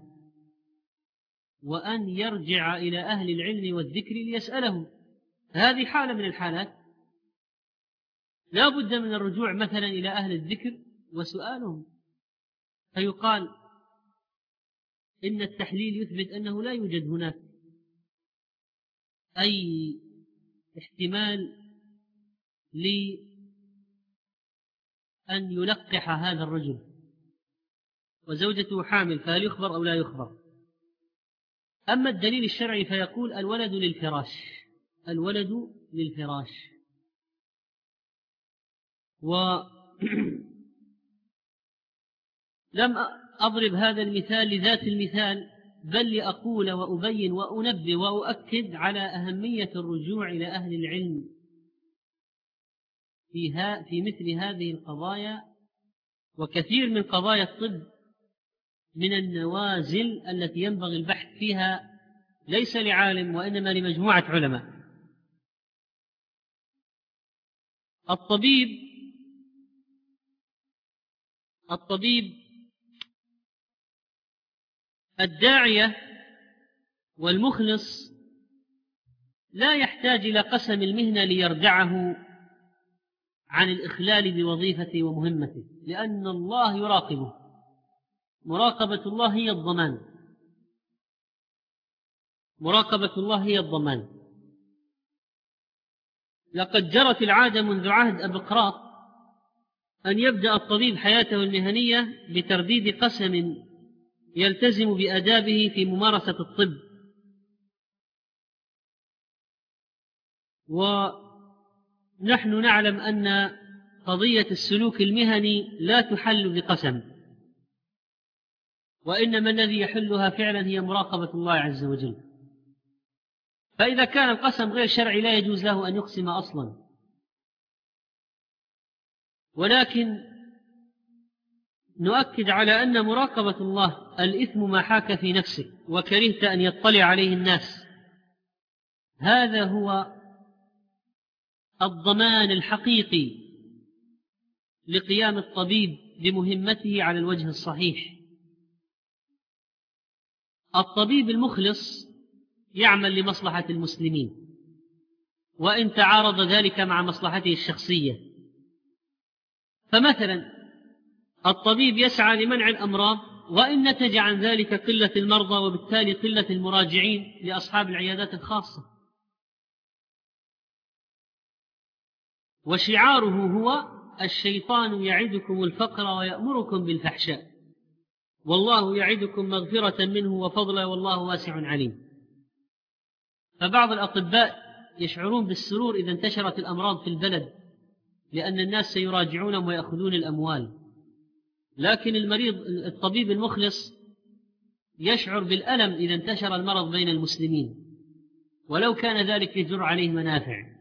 وأن يرجع إلى أهل العلم والذكر ليسألهم. هذه حالة من الحالات لا بد من الرجوع مثلا إلى أهل الذكر وسؤالهم، فيقال إن التحليل يثبت أنه لا يوجد هناك أي احتمال لأن يلقح هذا الرجل وزوجته حامل، فهل يخبر أو لا يخبر؟ أما الدليل الشرعي فيقول الولد للفراش. ولم أضرب هذا المثال لذات المثال، بل لأقول وأبين وأنبه وأؤكد على أهمية الرجوع إلى أهل العلم في مثل هذه القضايا. وكثير من قضايا الطب من النوازل التي ينبغي البحث فيها ليس لعالم وإنما لمجموعة علماء. الطبيب الداعية والمخلص لا يحتاج إلى قسم المهنة ليردعه عن الإخلال بوظيفته ومهمته، لأن الله يراقبه. مراقبة الله هي الضمان. لقد جرت العادة منذ عهد أبقراط أن يبدأ الطبيب حياته المهنية بترديد قسم يلتزم بآدابه في ممارسة الطب، ونحن نعلم أن قضية السلوك المهني لا تحل بقسم، وإنما الذي يحلها فعلا هي مراقبة الله عز وجل. فإذا كان القسم غير شرعي لا يجوز له أن يقسم أصلا، ولكن نؤكد على أن مراقبة الله الإثم ما حاك في نفسك وكرهت أن يطلع عليه الناس، هذا هو الضمان الحقيقي لقيام الطبيب بمهمته على الوجه الصحيح. الطبيب المخلص يعمل لمصلحة المسلمين، وإن تعارض ذلك مع مصلحته الشخصية. فمثلا الطبيب يسعى لمنع الأمراض، وإن نتج عن ذلك قلة المرضى وبالتالي قلة المراجعين لأصحاب العيادات الخاصة، وشعاره هو الشيطان يعدكم الفقر ويأمركم بالفحشاء والله يعدكم مغفرة منه وفضلا والله واسع عليم. فبعض الأطباء يشعرون بالسرور إذا انتشرت الأمراض في البلد، لأن الناس سيراجعونهم ويأخذون الأموال، لكن الطبيب المخلص يشعر بالألم إذا انتشر المرض بين المسلمين، ولو كان ذلك يجر عليه منافع.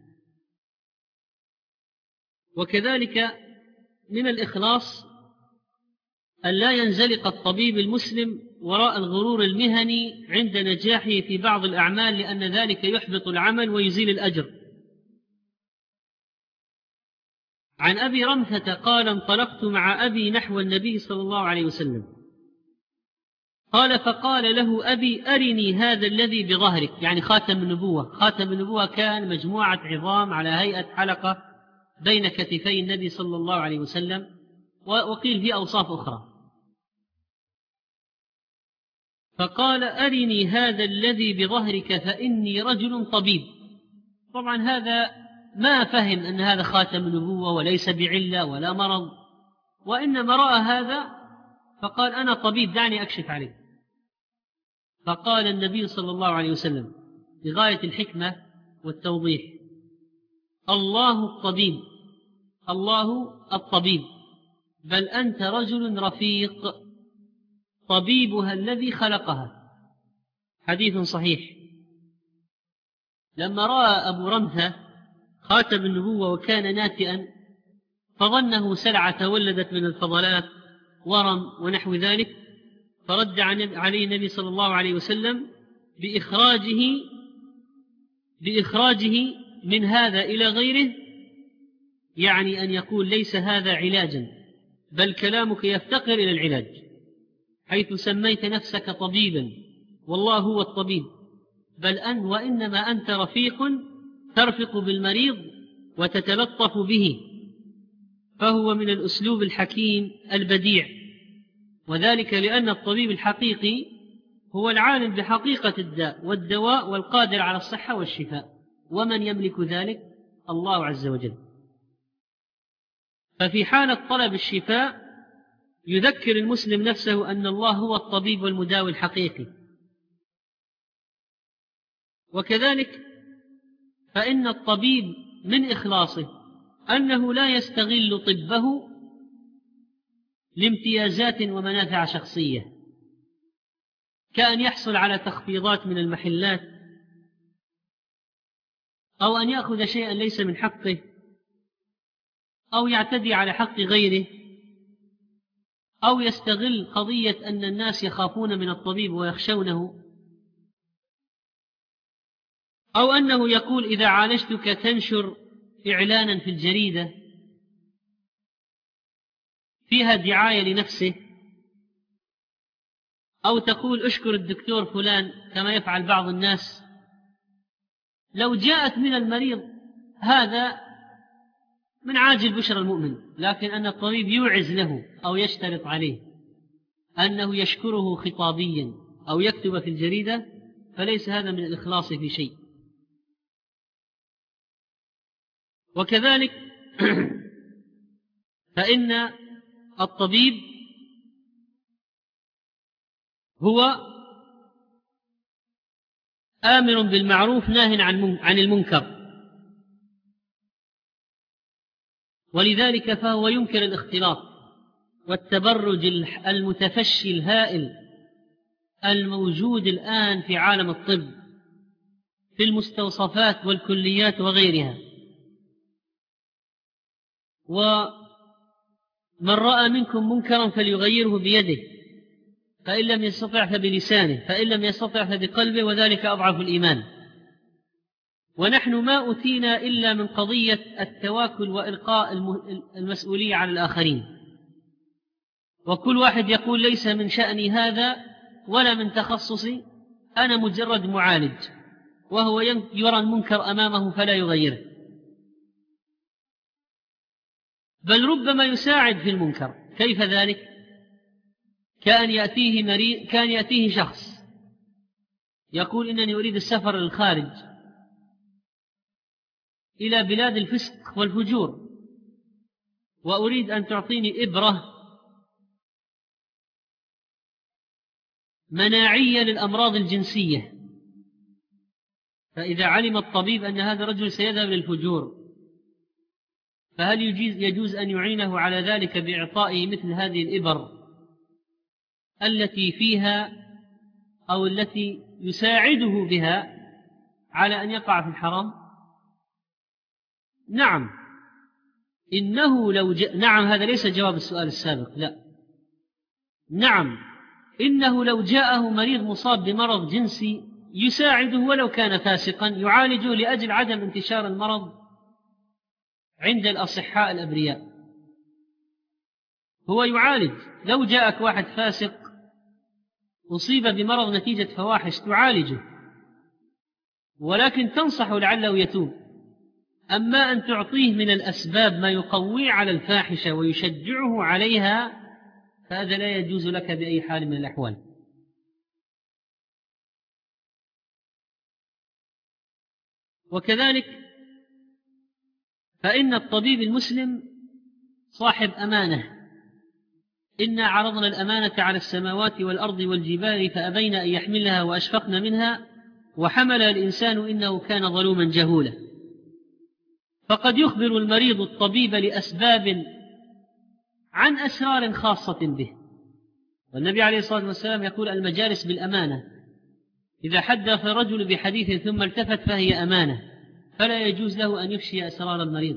وكذلك من الإخلاص أن لا ينزلق الطبيب المسلم وراء الغرور المهني عند نجاحه في بعض الأعمال، لأن ذلك يحبط العمل ويزيل الأجر. عن أبي رمثة قال: انطلقت مع أبي نحو النبي صلى الله عليه وسلم، قال: فقال له أبي: أرني هذا الذي بظهرك، يعني خاتم النبوة. خاتم النبوة كان مجموعة عظام على هيئة حلقة بين كتفي النبي صلى الله عليه وسلم، وقيل في أوصاف أخرى. فقال: أرني هذا الذي بظهرك فإني رجل طبيب. طبعا هذا ما فهم أن هذا خاتم النبوة وليس بعلة ولا مرض، وإنما رأى هذا فقال: أنا طبيب دعني أكشف عليه. فقال النبي صلى الله عليه وسلم بغاية الحكمة والتوضيح: الله الطبيب، الله الطبيب، بل أنت رجل رفيق طبيبها الذي خلقها. حديث صحيح. لما رأى أبو رمثة خاتم النبوة وكان ناتئا فظنه سلعة ولدت من الفضلات ورم ونحو ذلك، فرد عليه النبي صلى الله عليه وسلم بإخراجه من هذا إلى غيره، يعني أن يقول: ليس هذا علاجا، بل كلامك يفتقر إلى العلاج، حيث سميت نفسك طبيبا والله هو الطبيب، وإنما أنت رفيق ترفق بالمريض وتتلطف به. فهو من الأسلوب الحكيم البديع، وذلك لأن الطبيب الحقيقي هو العالم بحقيقة الداء والدواء والقادر على الصحة والشفاء، ومن يملك ذلك؟ الله عز وجل. ففي حالة طلب الشفاء يذكر المسلم نفسه أن الله هو الطبيب والمداوي الحقيقي. وكذلك فإن الطبيب من إخلاصه أنه لا يستغل طبه لامتيازات ومنافع شخصية، كأن يحصل على تخفيضات من المحلات، أو أن يأخذ شيئا ليس من حقه، أو يعتدي على حق غيره، أو يستغل قضية أن الناس يخافون من الطبيب ويخشونه، أو أنه يقول: إذا عالجتك تنشر إعلانا في الجريدة فيها دعاية لنفسه، أو تقول: أشكر الدكتور فلان، كما يفعل بعض الناس. لو جاءت من المريض هذا من عاجل بشرى المؤمن، لكن أن الطبيب يوعز له أو يشترط عليه أنه يشكره خطابيا أو يكتب في الجريدة، فليس هذا من الإخلاص في شيء. وكذلك فإن الطبيب هو آمر بالمعروف ناهٍ عن المنكر، ولذلك فهو ينكر الاختلاط والتبرج المتفشي الهائل الموجود الآن في عالم الطب في المستوصفات والكليات وغيرها. ومن رأى منكم منكرا فليغيره بيده، فإن لم يستطع فبلسانه، فإن لم يستطع فبقلبه، وذلك أضعف الإيمان. ونحن ما أتينا إلا من قضية التواكل وإلقاء المسؤولية على الآخرين، وكل واحد يقول ليس من شأني هذا ولا من تخصصي، أنا مجرد معالج، وهو يرى المنكر أمامه فلا يغيره، بل ربما يساعد في المنكر. كيف ذلك؟ كان يأتيه شخص يقول إنني أريد السفر للخارج إلى بلاد الفسق والفجور، وأريد أن تعطيني إبرة مناعية للأمراض الجنسية. فإذا علم الطبيب أن هذا الرجل سيذهب للفجور، فهل يجوز أن يعينه على ذلك بإعطائه مثل هذه الإبر التي فيها أو التي يساعده بها على أن يقع في الحرام؟ نعم. نعم، هذا ليس جواب السؤال السابق، لا. نعم، إنه لو جاءه مريض مصاب بمرض جنسي يساعده ولو كان فاسقا، يعالجه لأجل عدم انتشار المرض عند الأصحاء الأبرياء. هو يعالج. لو جاءك واحد فاسق أصيب بمرض نتيجة فواحش تعالجه، ولكن تنصحه لعله يتوب. أما أن تعطيه من الأسباب ما يقويه على الفاحشة ويشجعه عليها، فهذا لا يجوز لك بأي حال من الأحوال. وكذلك فإن الطبيب المسلم صاحب أمانة. إنا عرضنا الأمانة على السماوات والأرض والجبال فأبين أن يحملها وأشفقن منها وحملها الإنسان إنه كان ظلوما جهولا. فقد يخبر المريض الطبيب لأسباب عن أسرار خاصة به، والنبي عليه الصلاة والسلام يقول: المجالس بالأمانة، إذا حدث رجل بحديث ثم التفت فهي أمانة، فلا يجوز له أن يفشي أسرار المريض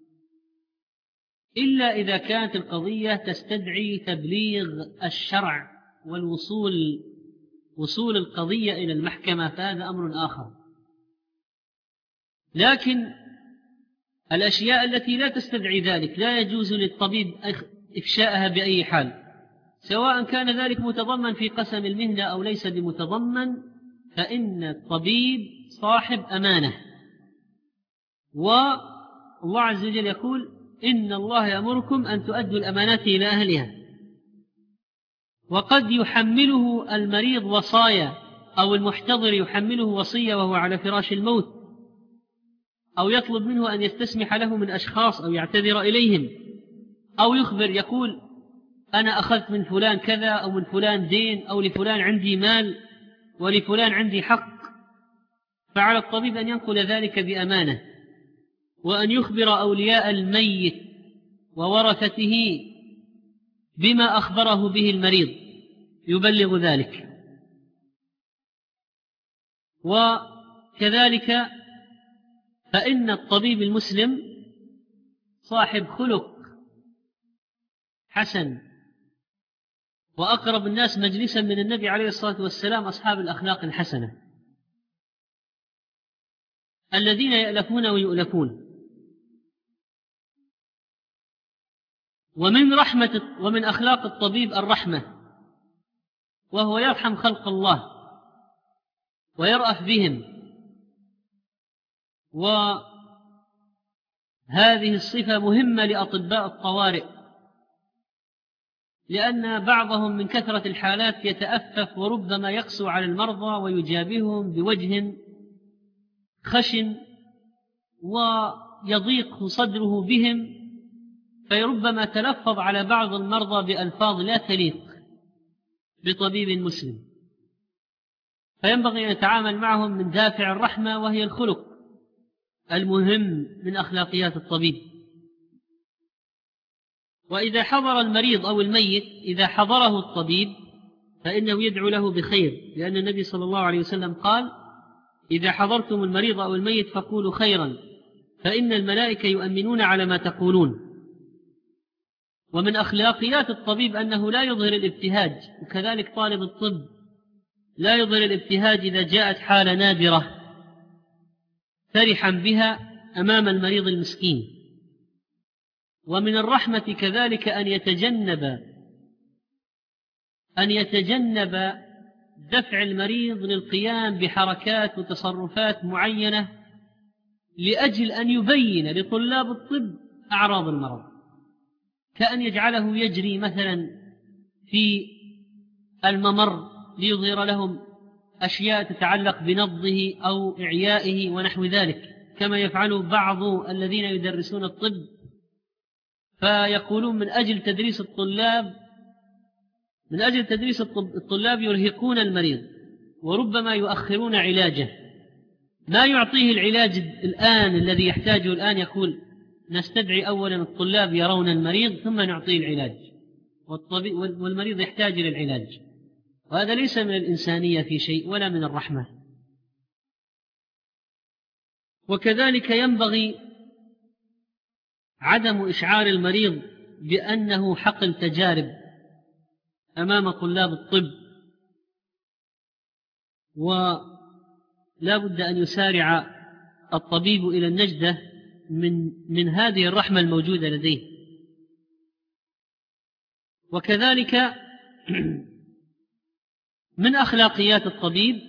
إلا إذا كانت القضية تستدعي تبليغ الشرع وصول القضية إلى المحكمة، فهذا أمر آخر. لكن الأشياء التي لا تستدعي ذلك لا يجوز للطبيب إفشاءها بأي حال، سواء كان ذلك متضمن في قسم المهنة أو ليس بمتضمن، فإن الطبيب صاحب أمانة. والله عز وجل يقول: إن الله يأمركم أن تؤدوا الأمانات إلى أهلها. وقد يحمله المريض وصايا، أو المحتضر يحمله وصية وهو على فراش الموت، أو يطلب منه أن يستسمح له من أشخاص أو يعتذر إليهم، أو يخبر يقول: أنا أخذت من فلان كذا، أو من فلان دين، أو لفلان عندي مال، ولفلان عندي حق. فعلى الطبيب أن ينقل ذلك بأمانة، وأن يخبر أولياء الميت وورثته بما أخبره به المريض، يبلغ ذلك. وكذلك فإن الطبيب المسلم صاحب خلق حسن، وأقرب الناس مجلسا من النبي عليه الصلاة والسلام أصحاب الأخلاق الحسنة الذين يألفون ويؤلفون. ومن أخلاق الطبيب الرحمة، وهو يرحم خلق الله ويرأف بهم، وهذه الصفة مهمة لأطباء الطوارئ، لأن بعضهم من كثرة الحالات يتأفف وربما يقسو على المرضى ويجابههم بوجه خشن ويضيق صدره بهم، فربما تلفظ على بعض المرضى بألفاظ لا تليق بطبيب مسلم، فينبغي أن يتعامل معهم من دافع الرحمة، وهي الخلق المهم من أخلاقيات الطبيب. وإذا حضر المريض أو الميت إذا حضره الطبيب فإنه يدعو له بخير، لأن النبي صلى الله عليه وسلم قال: إذا حضرتم المريض أو الميت فقولوا خيرا فإن الملائكة يؤمنون على ما تقولون. ومن أخلاقيات الطبيب أنه لا يظهر الابتهاج، وكذلك طالب الطب لا يظهر الابتهاج إذا جاءت حالة نادرة فرحا بها أمام المريض المسكين. ومن الرحمة كذلك أن يتجنب دفع المريض للقيام بحركات وتصرفات معينة لأجل أن يبين لطلاب الطب أعراض المرض، كأن يجعله يجري مثلا في الممر ليظهر لهم أشياء تتعلق بنبضه أو إعيائه ونحو ذلك، كما يفعل بعض الذين يدرسون الطب فيقولون من أجل تدريس الطلاب يرهقون المريض وربما يؤخرون علاجه، ما يعطيه العلاج الآن الذي يحتاجه الآن، يقول نستدعي أولا الطلاب يرون المريض ثم نعطيه العلاج، والمريض يحتاج إلى العلاج، وهذا ليس من الإنسانية في شيء ولا من الرحمة. وكذلك ينبغي عدم إشعار المريض بأنه حقل تجارب أمام طلاب الطب، ولا بد أن يسارع الطبيب إلى النجدة من هذه الرحمة الموجودة لديه. وكذلك من أخلاقيات الطبيب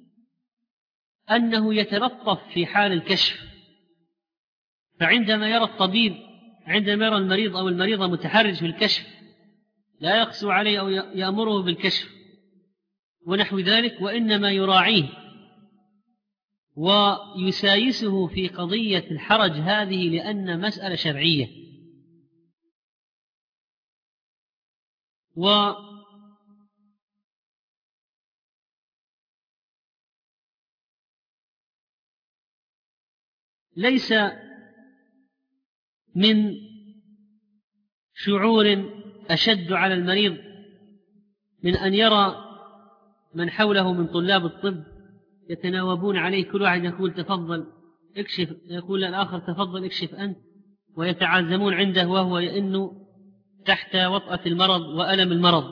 أنه يتلطف في حال الكشف، فعندما يرى المريض أو المريضة متحرج في الكشف لا يقسو عليه أو يأمره بالكشف ونحو ذلك، وإنما يراعيه ويسايسه في قضية الحرج هذه، لأن مسألة شرعية. وليس من شعور أشد على المريض من أن يرى من حوله من طلاب الطب يتناوبون عليه، كل واحد يقول تفضل اكشف، يقول الآخر تفضل اكشف أنت، ويتعازمون عنده وهو يئن تحت وطأة المرض وألم المرض.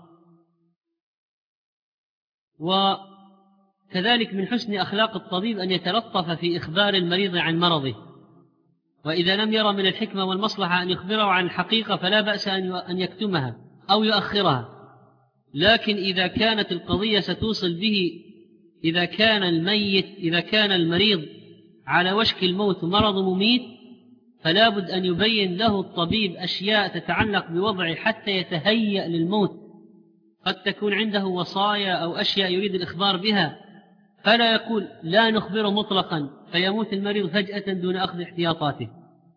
وكذلك من حسن أخلاق الطبيب أن يتلطف في إخبار المريض عن مرضه، وإذا لم يرى من الحكمة والمصلحة أن يخبره عن الحقيقة فلا بأس أن يكتمها أو يؤخرها. لكن إذا كانت القضية ستوصل به، إذا كان المريض على وشك الموت ومرض مميت، فلا بد أن يبين له الطبيب أشياء تتعلق بوضعه حتى يتهيأ للموت، قد تكون عنده وصايا أو أشياء يريد الإخبار بها، فلا يقول لا نخبره مطلقا فيموت المريض فجأة دون أخذ احتياطاته.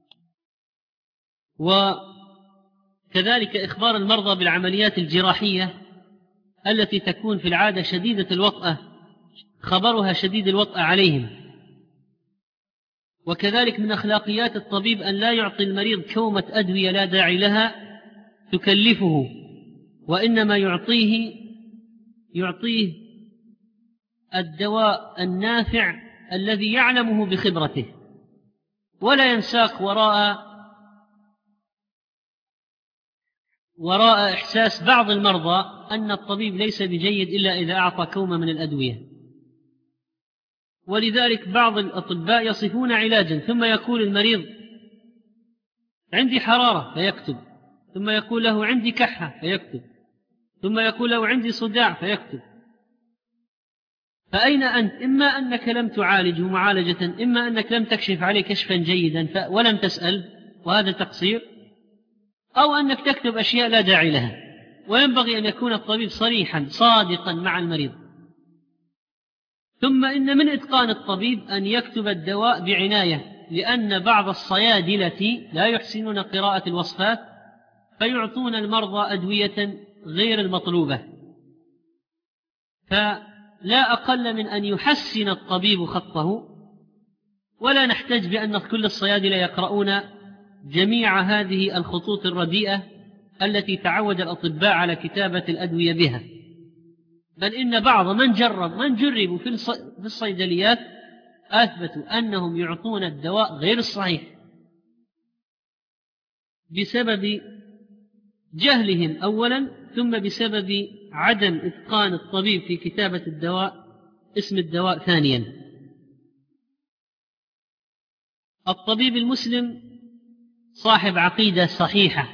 وكذلك إخبار المرضى بالعمليات الجراحية التي تكون في العادة شديدة الوطأة، خبرها شديد الوطأة عليهم. وكذلك من أخلاقيات الطبيب أن لا يعطي المريض كومة أدوية لا داعي لها تكلفه، وإنما يعطيه الدواء النافع الذي يعلمه بخبرته، ولا ينساق وراء إحساس بعض المرضى أن الطبيب ليس بجيد إلا إذا أعطى كومة من الأدوية. ولذلك بعض الأطباء يصفون علاجا ثم يقول المريض عندي حرارة فيكتب، ثم يقول له عندي كحة فيكتب، ثم يقول له عندي صداع فيكتب. فأين أنت؟ إما أنك لم تعالجه معالجة، إما أنك لم تكشف عليه كشفا جيدا ولم تسأل، وهذا تقصير، أو أنك تكتب أشياء لا داعي لها. وينبغي أن يكون الطبيب صريحا صادقا مع المريض. ثم إن من إتقان الطبيب أن يكتب الدواء بعناية، لأن بعض الصيادلة لا يحسنون قراءة الوصفات فيعطون المرضى أدوية غير المطلوبة، فلا أقل من أن يحسن الطبيب خطه. ولا نحتاج بأن كل الصيادلة يقرؤون جميع هذه الخطوط الرديئة التي تعود الأطباء على كتابة الأدوية بها، بل إن بعض من جربوا في الصيدليات أثبتوا أنهم يعطون الدواء غير الصحيح بسبب جهلهم أولا، ثم بسبب عدم إتقان الطبيب في كتابة اسم الدواء ثانيا. الطبيب المسلم صاحب عقيدة صحيحة،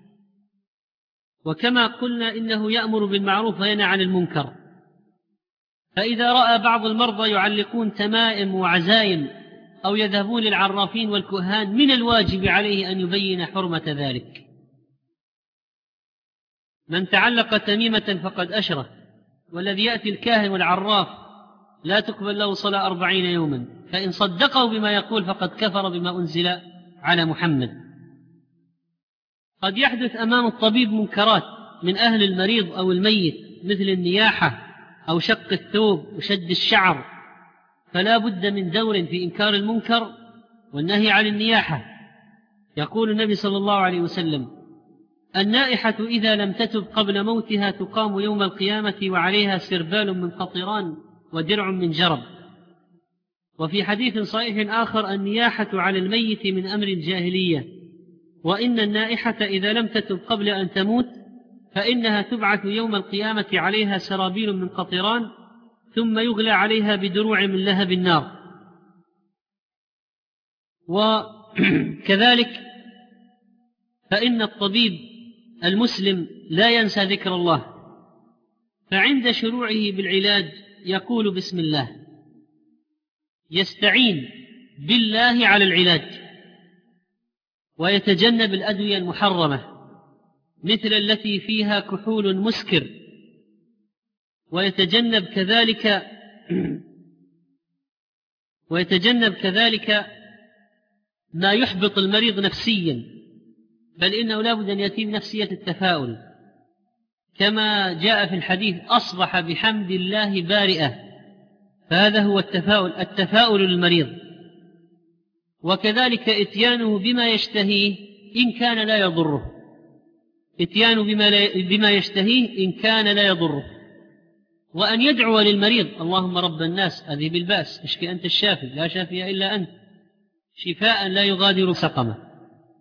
وكما قلنا إنه يأمر بالمعروف وينهى عن المنكر، فإذا رأى بعض المرضى يعلقون تمائم وعزايم أو يذهبون للعرافين والكهان من الواجب عليه أن يبين حرمة ذلك. من تعلق تميمة فقد أشرك، والذي يأتي الكاهن والعراف لا تقبل له صلاة 40 يوما، فإن صدقوا بما يقول فقد كفر بما أنزل على محمد. قد يحدث أمام الطبيب منكرات من أهل المريض أو الميت، مثل النياحة أو شق الثوب وشد الشعر، فلا بد من دور في إنكار المنكر والنهي عن النياحة. يقول النبي صلى الله عليه وسلم: النائحة إذا لم تتب قبل موتها تقام يوم القيامة وعليها سربال من قطران ودرع من جرب. وفي حديث صحيح آخر: النياحة على الميت من أمر الجاهلية، وإن النائحة إذا لم تتب قبل أن تموت فإنها تبعث يوم القيامة عليها سرابيل من قطران ثم يغلى عليها بدروع من لهب النار. وكذلك فإن الطبيب المسلم لا ينسى ذكر الله، فعند شروعه بالعلاج يقول بسم الله، يستعين بالله على العلاج، ويتجنب الأدوية المحرمة مثل التي فيها كحول مسكر، ويتجنب كذلك ما يحبط المريض نفسيا، بل إنه لا بد أن يأتي بنفسية التفاؤل، كما جاء في الحديث: أصبح بحمد الله بارئة، فهذا هو التفاؤل للمريض. وكذلك إتيانه بما يشتهيه إن كان لا يضره، بما يشتهيه إن كان لا يضره، وأن يدعو للمريض: اللهم رب الناس أذهب البأس اشفي أنت الشافي لا شافي إلا أنت شفاء لا يغادر سقما.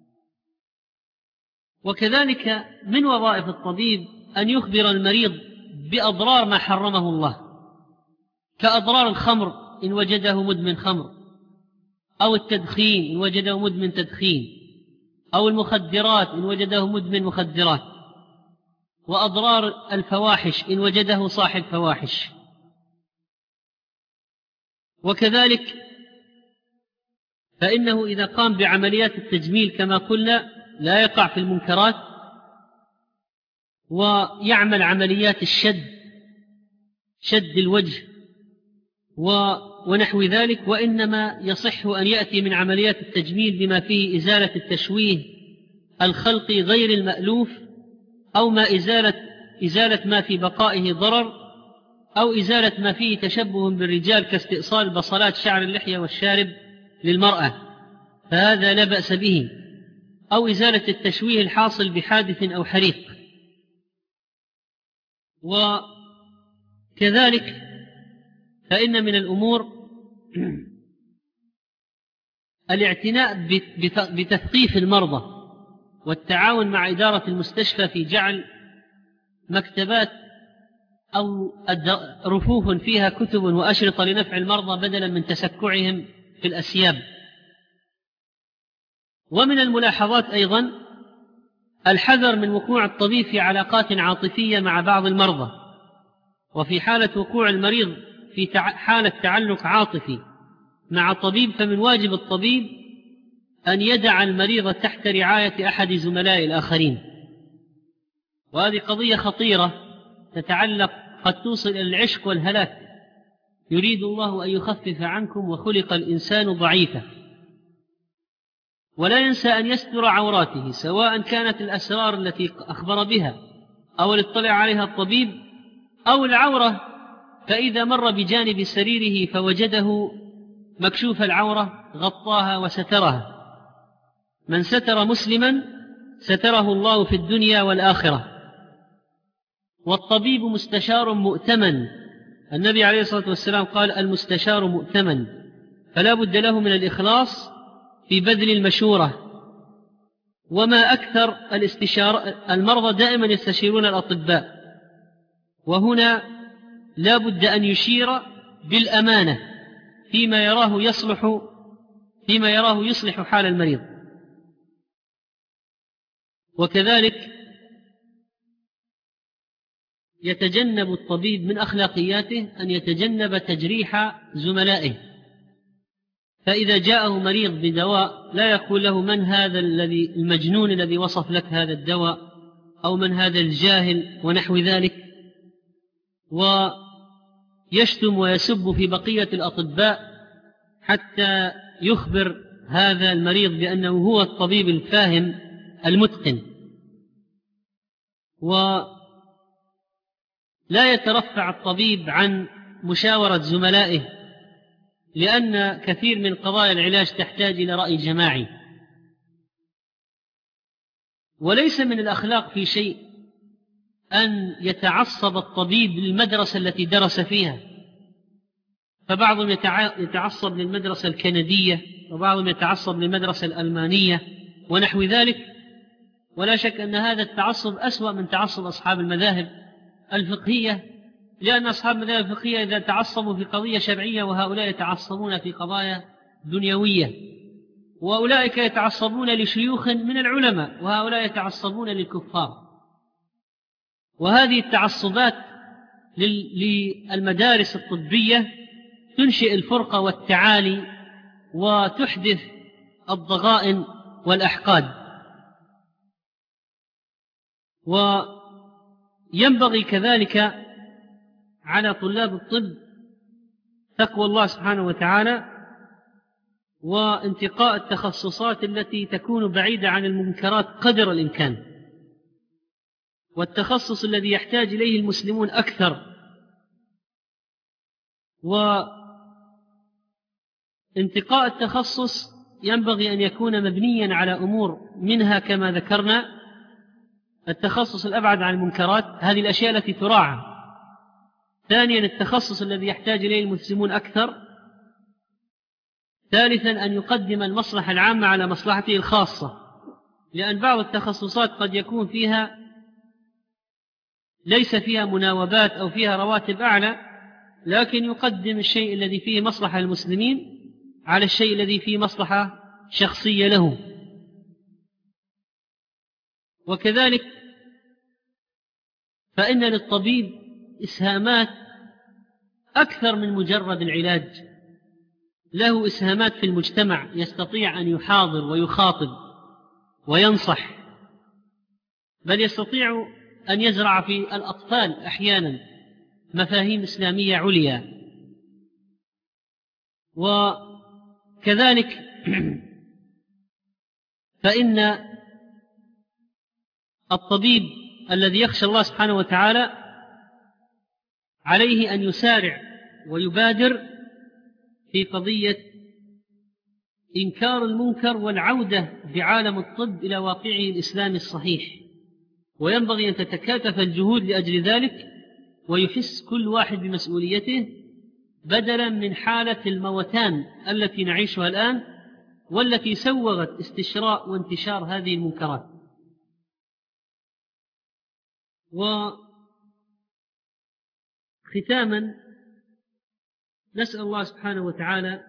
وكذلك من وظائف الطبيب أن يخبر المريض بأضرار ما حرمه الله، كأضرار الخمر إن وجده مدمن خمر، أو التدخين إن وجده مدمن تدخين، أو المخدرات إن وجده مدمن مخدرات، وأضرار الفواحش إن وجده صاحب فواحش. وكذلك فإنه إذا قام بعمليات التجميل كما قلنا لا يقع في المنكرات، ويعمل عمليات شد الوجه ونحو ذلك، وإنما يصح أن يأتي من عمليات التجميل بما فيه إزالة التشويه الخلقي غير المألوف، أو إزالة ما في بقائه ضرر، أو إزالة ما فيه تشبه بالرجال كاستئصال بصلات شعر اللحية والشارب للمرأة، فهذا لا بأس به، أو إزالة التشويه الحاصل بحادث أو حريق. وكذلك فإن من الأمور الاعتناء بتثقيف المرضى والتعاون مع إدارة المستشفى في جعل مكتبات أو رفوف فيها كتب وأشرطة لنفع المرضى بدلا من تسكعهم في الأسياب. ومن الملاحظات أيضا الحذر من وقوع الطبيب في علاقات عاطفية مع بعض المرضى، وفي حالة وقوع المريض في حالة تعلق عاطفي مع طبيب فمن واجب الطبيب أن يدع المريض تحت رعاية أحد زملائه الآخرين، وهذه قضية خطيرة تتعلق قد توصل إلى العشق والهلاك. يريد الله أن يخفف عنكم وخلق الإنسان ضعيفا. ولا ينسى أن يستر عوراته، سواء كانت الأسرار التي أخبر بها أو اطلع عليها الطبيب، أو العورة، فإذا مر بجانب سريره فوجده مكشوف العورة غطاها وسترها. من ستر مسلما ستره الله في الدنيا والآخرة. والطبيب مستشار مؤتمن، النبي عليه الصلاة والسلام قال المستشار مؤتمن، فلا بد له من الإخلاص في بذل المشورة. وما أكثر المرضى دائما يستشيرون الأطباء، وهنا لا بد أن يشير بالأمانة فيما يراه يصلح حال المريض. وكذلك يتجنب الطبيب من أخلاقياته أن يتجنب تجريح زملائه، فإذا جاءه مريض بدواء لا يقول له من هذا المجنون الذي وصف لك هذا الدواء، أو من هذا الجاهل ونحو ذلك، ويشتم ويسب في بقية الأطباء حتى يخبر هذا المريض بأنه هو الطبيب الفاهم المتقن. ولا يترفع الطبيب عن مشاورة زملائه، لأن كثير من قضايا العلاج تحتاج إلى رأي جماعي. وليس من الأخلاق في شيء أن يتعصب الطبيب للمدرسة التي درس فيها، فبعضهم يتعصب للمدرسة الكندية، وبعضهم يتعصب للمدرسة الألمانية ونحو ذلك. ولا شك أن هذا التعصب أسوأ من تعصب أصحاب المذاهب الفقهية، لأن أصحاب المذاهب الفقهية إذا تعصبوا في قضية شرعية، وهؤلاء يتعصبون في قضايا دنيوية، وأولئك يتعصبون لشيوخ من العلماء، وهؤلاء يتعصبون للكفار. وهذه التعصبات للمدارس الطبية تنشئ الفرقة والتعالي، وتحدث الضغائن والأحقاد. وينبغي كذلك على طلاب الطب تقوى الله سبحانه وتعالى، وانتقاء التخصصات التي تكون بعيدة عن المنكرات قدر الإمكان، والتخصص الذي يحتاج إليه المسلمون أكثر. وانتقاء التخصص ينبغي أن يكون مبنيا على أمور، منها كما ذكرنا التخصص الأبعد عن المنكرات، هذه الأشياء التي تراعى. ثانيا التخصص الذي يحتاج إليه المسلمون أكثر. ثالثا أن يقدم المصلحة العامة على مصلحته الخاصة، لأن بعض التخصصات قد يكون فيها ليس فيها مناوبات أو فيها رواتب أعلى، لكن يقدم الشيء الذي فيه مصلحة للمسلمين على الشيء الذي فيه مصلحة شخصية له. وكذلك فإن للطبيب إسهامات أكثر من مجرد العلاج، له إسهامات في المجتمع، يستطيع أن يحاضر ويخاطب وينصح، بل يستطيع أن يزرع في الأطفال أحيانا مفاهيم إسلامية عليا. وكذلك فإن الطبيب الذي يخشى الله سبحانه وتعالى عليه أن يسارع ويبادر في قضية إنكار المنكر والعودة بعالم الطب إلى واقعه الإسلامي الصحيح، وينبغي أن تتكاتف الجهود لأجل ذلك، ويحس كل واحد بمسؤوليته، بدلا من حالة الموتان التي نعيشها الآن، والتي سوغت استشراء وانتشار هذه المنكرات. وختاما نسأل الله سبحانه وتعالى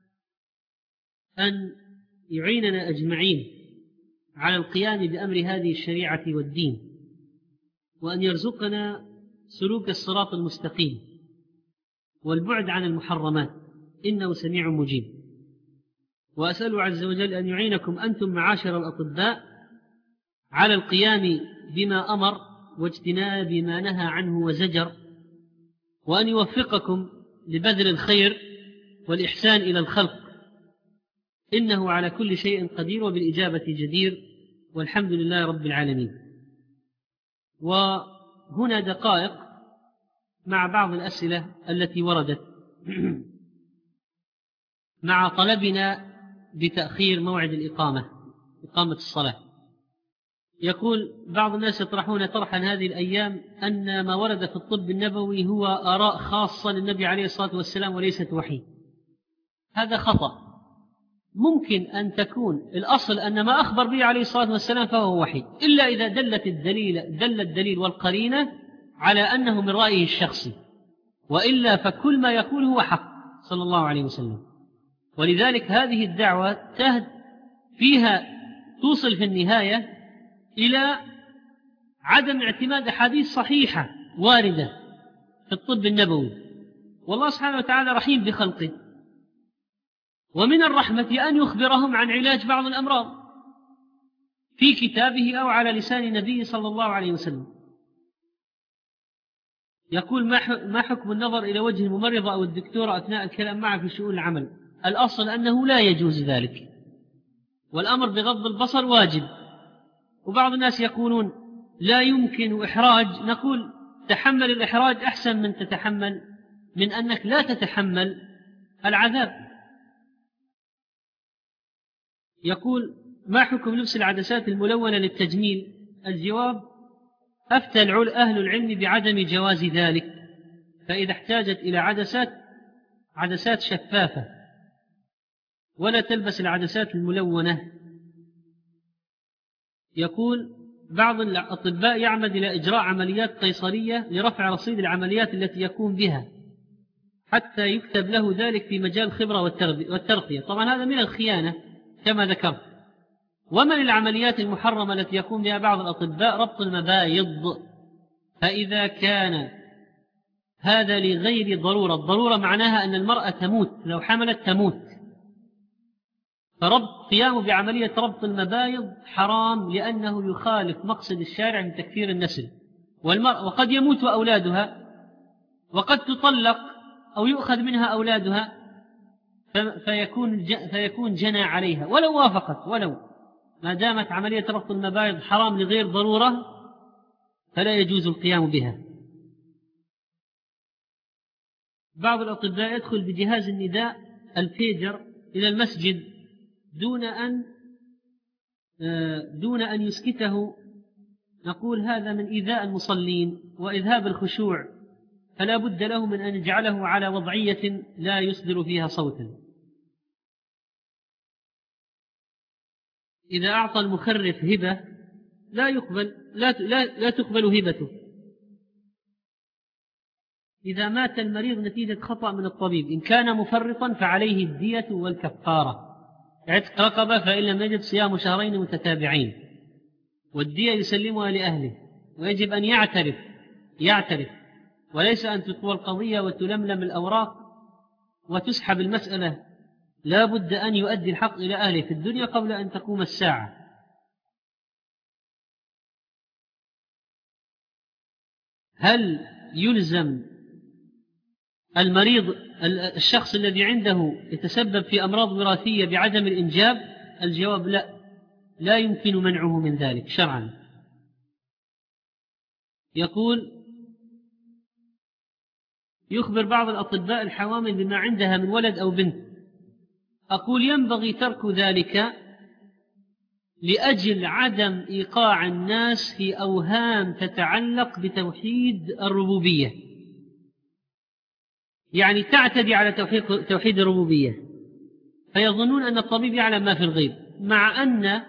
أن يعيننا أجمعين على القيام بأمر هذه الشريعة والدين، وأن يرزقنا سلوك الصراط المستقيم والبعد عن المحرمات، إنه سميع مجيب. وأسأل عز وجل أن يعينكم أنتم معاشر الأطباء على القيام بما أمر واجتناب ما نهى عنه وزجر، وأن يوفقكم لبذل الخير والإحسان إلى الخلق، إنه على كل شيء قدير وبالإجابة جدير، والحمد لله رب العالمين. وهنا دقائق مع بعض الأسئلة التي وردت مع طلبنا بتأخير موعد الإقامة. إقامة الصلاة. يقول بعض الناس يطرحون طرحا هذه الأيام أن ما ورد في الطب النبوي هو آراء خاصة للنبي عليه الصلاة والسلام وليست وحي. هذا خطأ. ممكن أن تكون الأصل أن ما أخبر به عليه الصلاة والسلام فهو وحي، إلا إذا دل الدليل والقرينة على أنه من رأيه الشخصي، وإلا فكل ما يقول هو حق صلى الله عليه وسلم. ولذلك هذه الدعوة فيها توصل في النهاية إلى عدم اعتماد أحاديث صحيحة واردة في الطب النبوي. والله سبحانه وتعالى رحيم بخلقه، ومن الرحمة أن يخبرهم عن علاج بعض الأمراض في كتابه أو على لسان نبيه صلى الله عليه وسلم. يقول ما حكم النظر إلى وجه الممرضة أو الدكتورة أثناء الكلام معه في شؤون العمل؟ الأصل أنه لا يجوز ذلك، والأمر بغض البصر واجب. وبعض الناس يقولون لا يمكن إحراج، نقول تحمل الإحراج أحسن من أنك لا تتحمل العذاب. يقول ما حكم لبس العدسات الملونة للتجميل؟ الجواب أفتى أهل العلم بعدم جواز ذلك، فإذا احتاجت إلى عدسات شفافة، ولا تلبس العدسات الملونة. يقول بعض الأطباء يعمد إلى إجراء عمليات قيصرية لرفع رصيد العمليات التي يقوم بها حتى يكتب له ذلك في مجال الخبرة والترقية. طبعا هذا من الخيانة كما ذكرت. ومن العمليات المحرمة التي يقوم بها بعض الأطباء ربط المبايض، فإذا كان هذا لغير ضرورة، الضرورة معناها أن المرأة تموت، لو حملت تموت، قيامه بعملية ربط المبايض حرام، لأنه يخالف مقصد الشارع من تكثير النسل. وقد يموت أولادها، وقد تطلق أو يؤخذ منها أولادها، فيكون جنى عليها ولو وافقت، ولو ما دامت عملية ربط المبايض حرام لغير ضرورة فلا يجوز القيام بها. بعض الأطباء يدخل بجهاز النداء البيجر إلى المسجد دون أن يسكته. نقول هذا من إيذاء المصلين وإذهاب الخشوع، فلا بد له من أن يجعله على وضعية لا يصدر فيها صوتا. إذا أعطى المخرف هبة لا تقبل هبته. إذا مات المريض نتيجة خطأ من الطبيب، إن كان مفرطا فعليه الدية والكفارة، عتق رقبة، فإن لم يجد صيام شهرين متتابعين، والدية يسلمها لأهله، ويجب أن يعترف وليس أن تطوى القضية وتلملم الأوراق وتسحب المسألة. لا بد أن يؤدي الحق إلى أهله في الدنيا قبل أن تقوم الساعة. هل يلزم المريض الشخص الذي عنده يتسبب في أمراض وراثية بعدم الإنجاب؟ الجواب لا يمكن منعه من ذلك شرعا. يقول يخبر بعض الأطباء الحوامل بما عندها من ولد أو بنت. أقول ينبغي ترك ذلك لأجل عدم إيقاع الناس في أوهام تتعلق بتوحيد الربوبية، يعني تعتدي على توحيد الربوبية، فيظنون أن الطبيب يعلم ما في الغيب، مع أن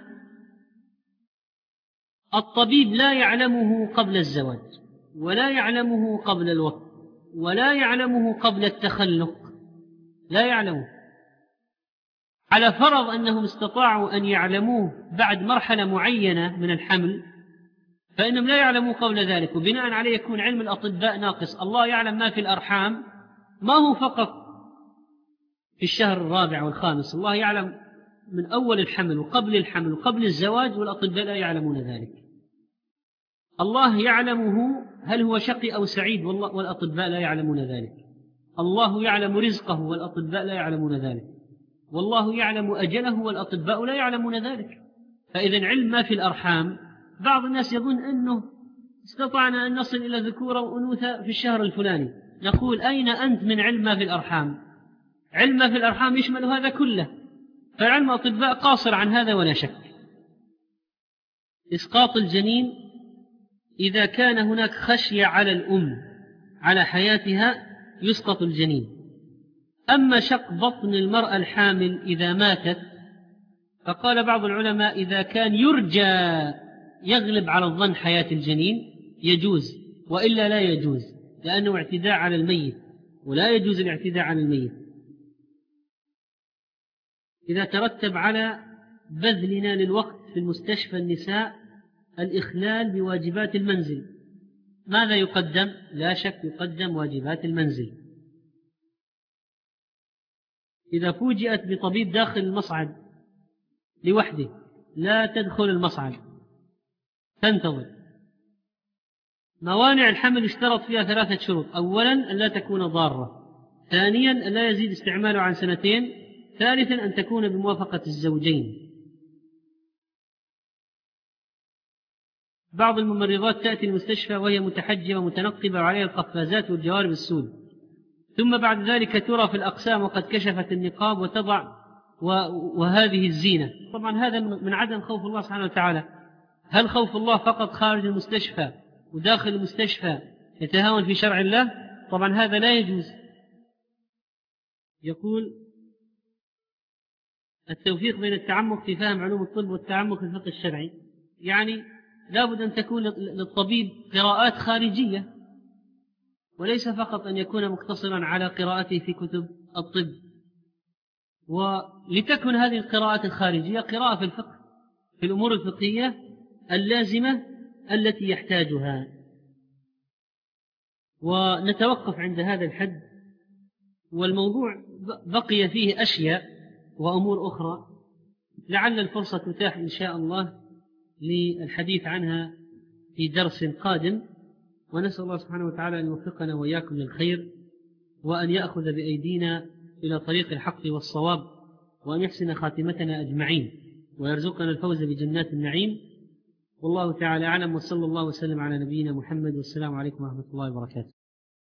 الطبيب لا يعلمه قبل الزواج، ولا يعلمه قبل الوقت، ولا يعلمه قبل التخلق، لا يعلمه. على فرض أنهم استطاعوا أن يعلموه بعد مرحلة معينة من الحمل، فإنهم لا يعلموا قبل ذلك، وبناء عليه يكون علم الأطباء ناقص. الله يعلم ما في الأرحام، ما هو فقط في الشهر الرابع والخامس، الله يعلم من أول الحمل وقبل الحمل وقبل الزواج، والأطباء لا يعلمون ذلك. الله يعلمه هل هو شقي أو سعيد، والأطباء لا يعلمون ذلك. الله يعلم رزقه والأطباء لا يعلمون ذلك. والله يعلم أجله والأطباء لا يعلمون ذلك. فإذا علم ما في الأرحام، بعض الناس يظن أنه استطعنا أن نصل إلى ذكورة وأنوثة في الشهر الفلاني. نقول أين أنت من علم ما في الأرحام؟ علم ما في الأرحام يشمل هذا كله، فعلم الأطباء قاصر عن هذا ولا شك. إسقاط الجنين إذا كان هناك خشية على الأم على حياتها يسقط الجنين. أما شق بطن المرأة الحامل إذا ماتت فقال بعض العلماء إذا كان يرجى يغلب على الظن حياة الجنين يجوز، وإلا لا يجوز، لأنه اعتداء على الميت، ولا يجوز الاعتداء على الميت. إذا ترتب على بذلنا للوقت في المستشفى النساء الإخلال بواجبات المنزل، ماذا يقدم؟ لا شك يقدم واجبات المنزل. إذا فوجئت بطبيب داخل المصعد لوحده لا تدخل المصعد، تنتظر. موانع الحمل اشترط فيها 3 شروط: أولا أن لا تكون ضارة، ثانيا أن لا يزيد استعماله عن 2 سنين، ثالثا أن تكون بموافقة الزوجين. بعض الممرضات تأتي المستشفى وهي متحجبة متنقبة وعليها القفازات والجوارب السود، ثم بعد ذلك ترى في الأقسام وقد كشفت النقاب وتضع وهذه الزينة. طبعا هذا من عدم خوف الله سبحانه وتعالى. هل خوف الله فقط خارج المستشفى وداخل المستشفى يتهاون في شرع الله؟ طبعا هذا لا يجوز. يقول التوفيق بين التعمق في فهم علوم الطب والتعمق في الفقه الشرعي، يعني لابد أن تكون للطبيب قراءات خارجية، وليس فقط أن يكون مقتصرا على قراءته في كتب الطب. ولتكن هذه القراءات الخارجية قراءة في الفقه، في الأمور الفقهية اللازمة التي يحتاجها. ونتوقف عند هذا الحد، والموضوع بقي فيه أشياء وأمور أخرى لعل الفرصة تتاح إن شاء الله للحديث عنها في درس قادم. ونسأل الله سبحانه وتعالى أن يوفقنا وإياكم للخير، وأن يأخذ بأيدينا إلى طريق الحق والصواب، وأن يحسن خاتمتنا أجمعين، ويرزقنا الفوز بجنات النعيم. والله تعالى أعلم، وصلى الله وسلم على نبينا محمد، والسلام عليكم ورحمة الله وبركاته.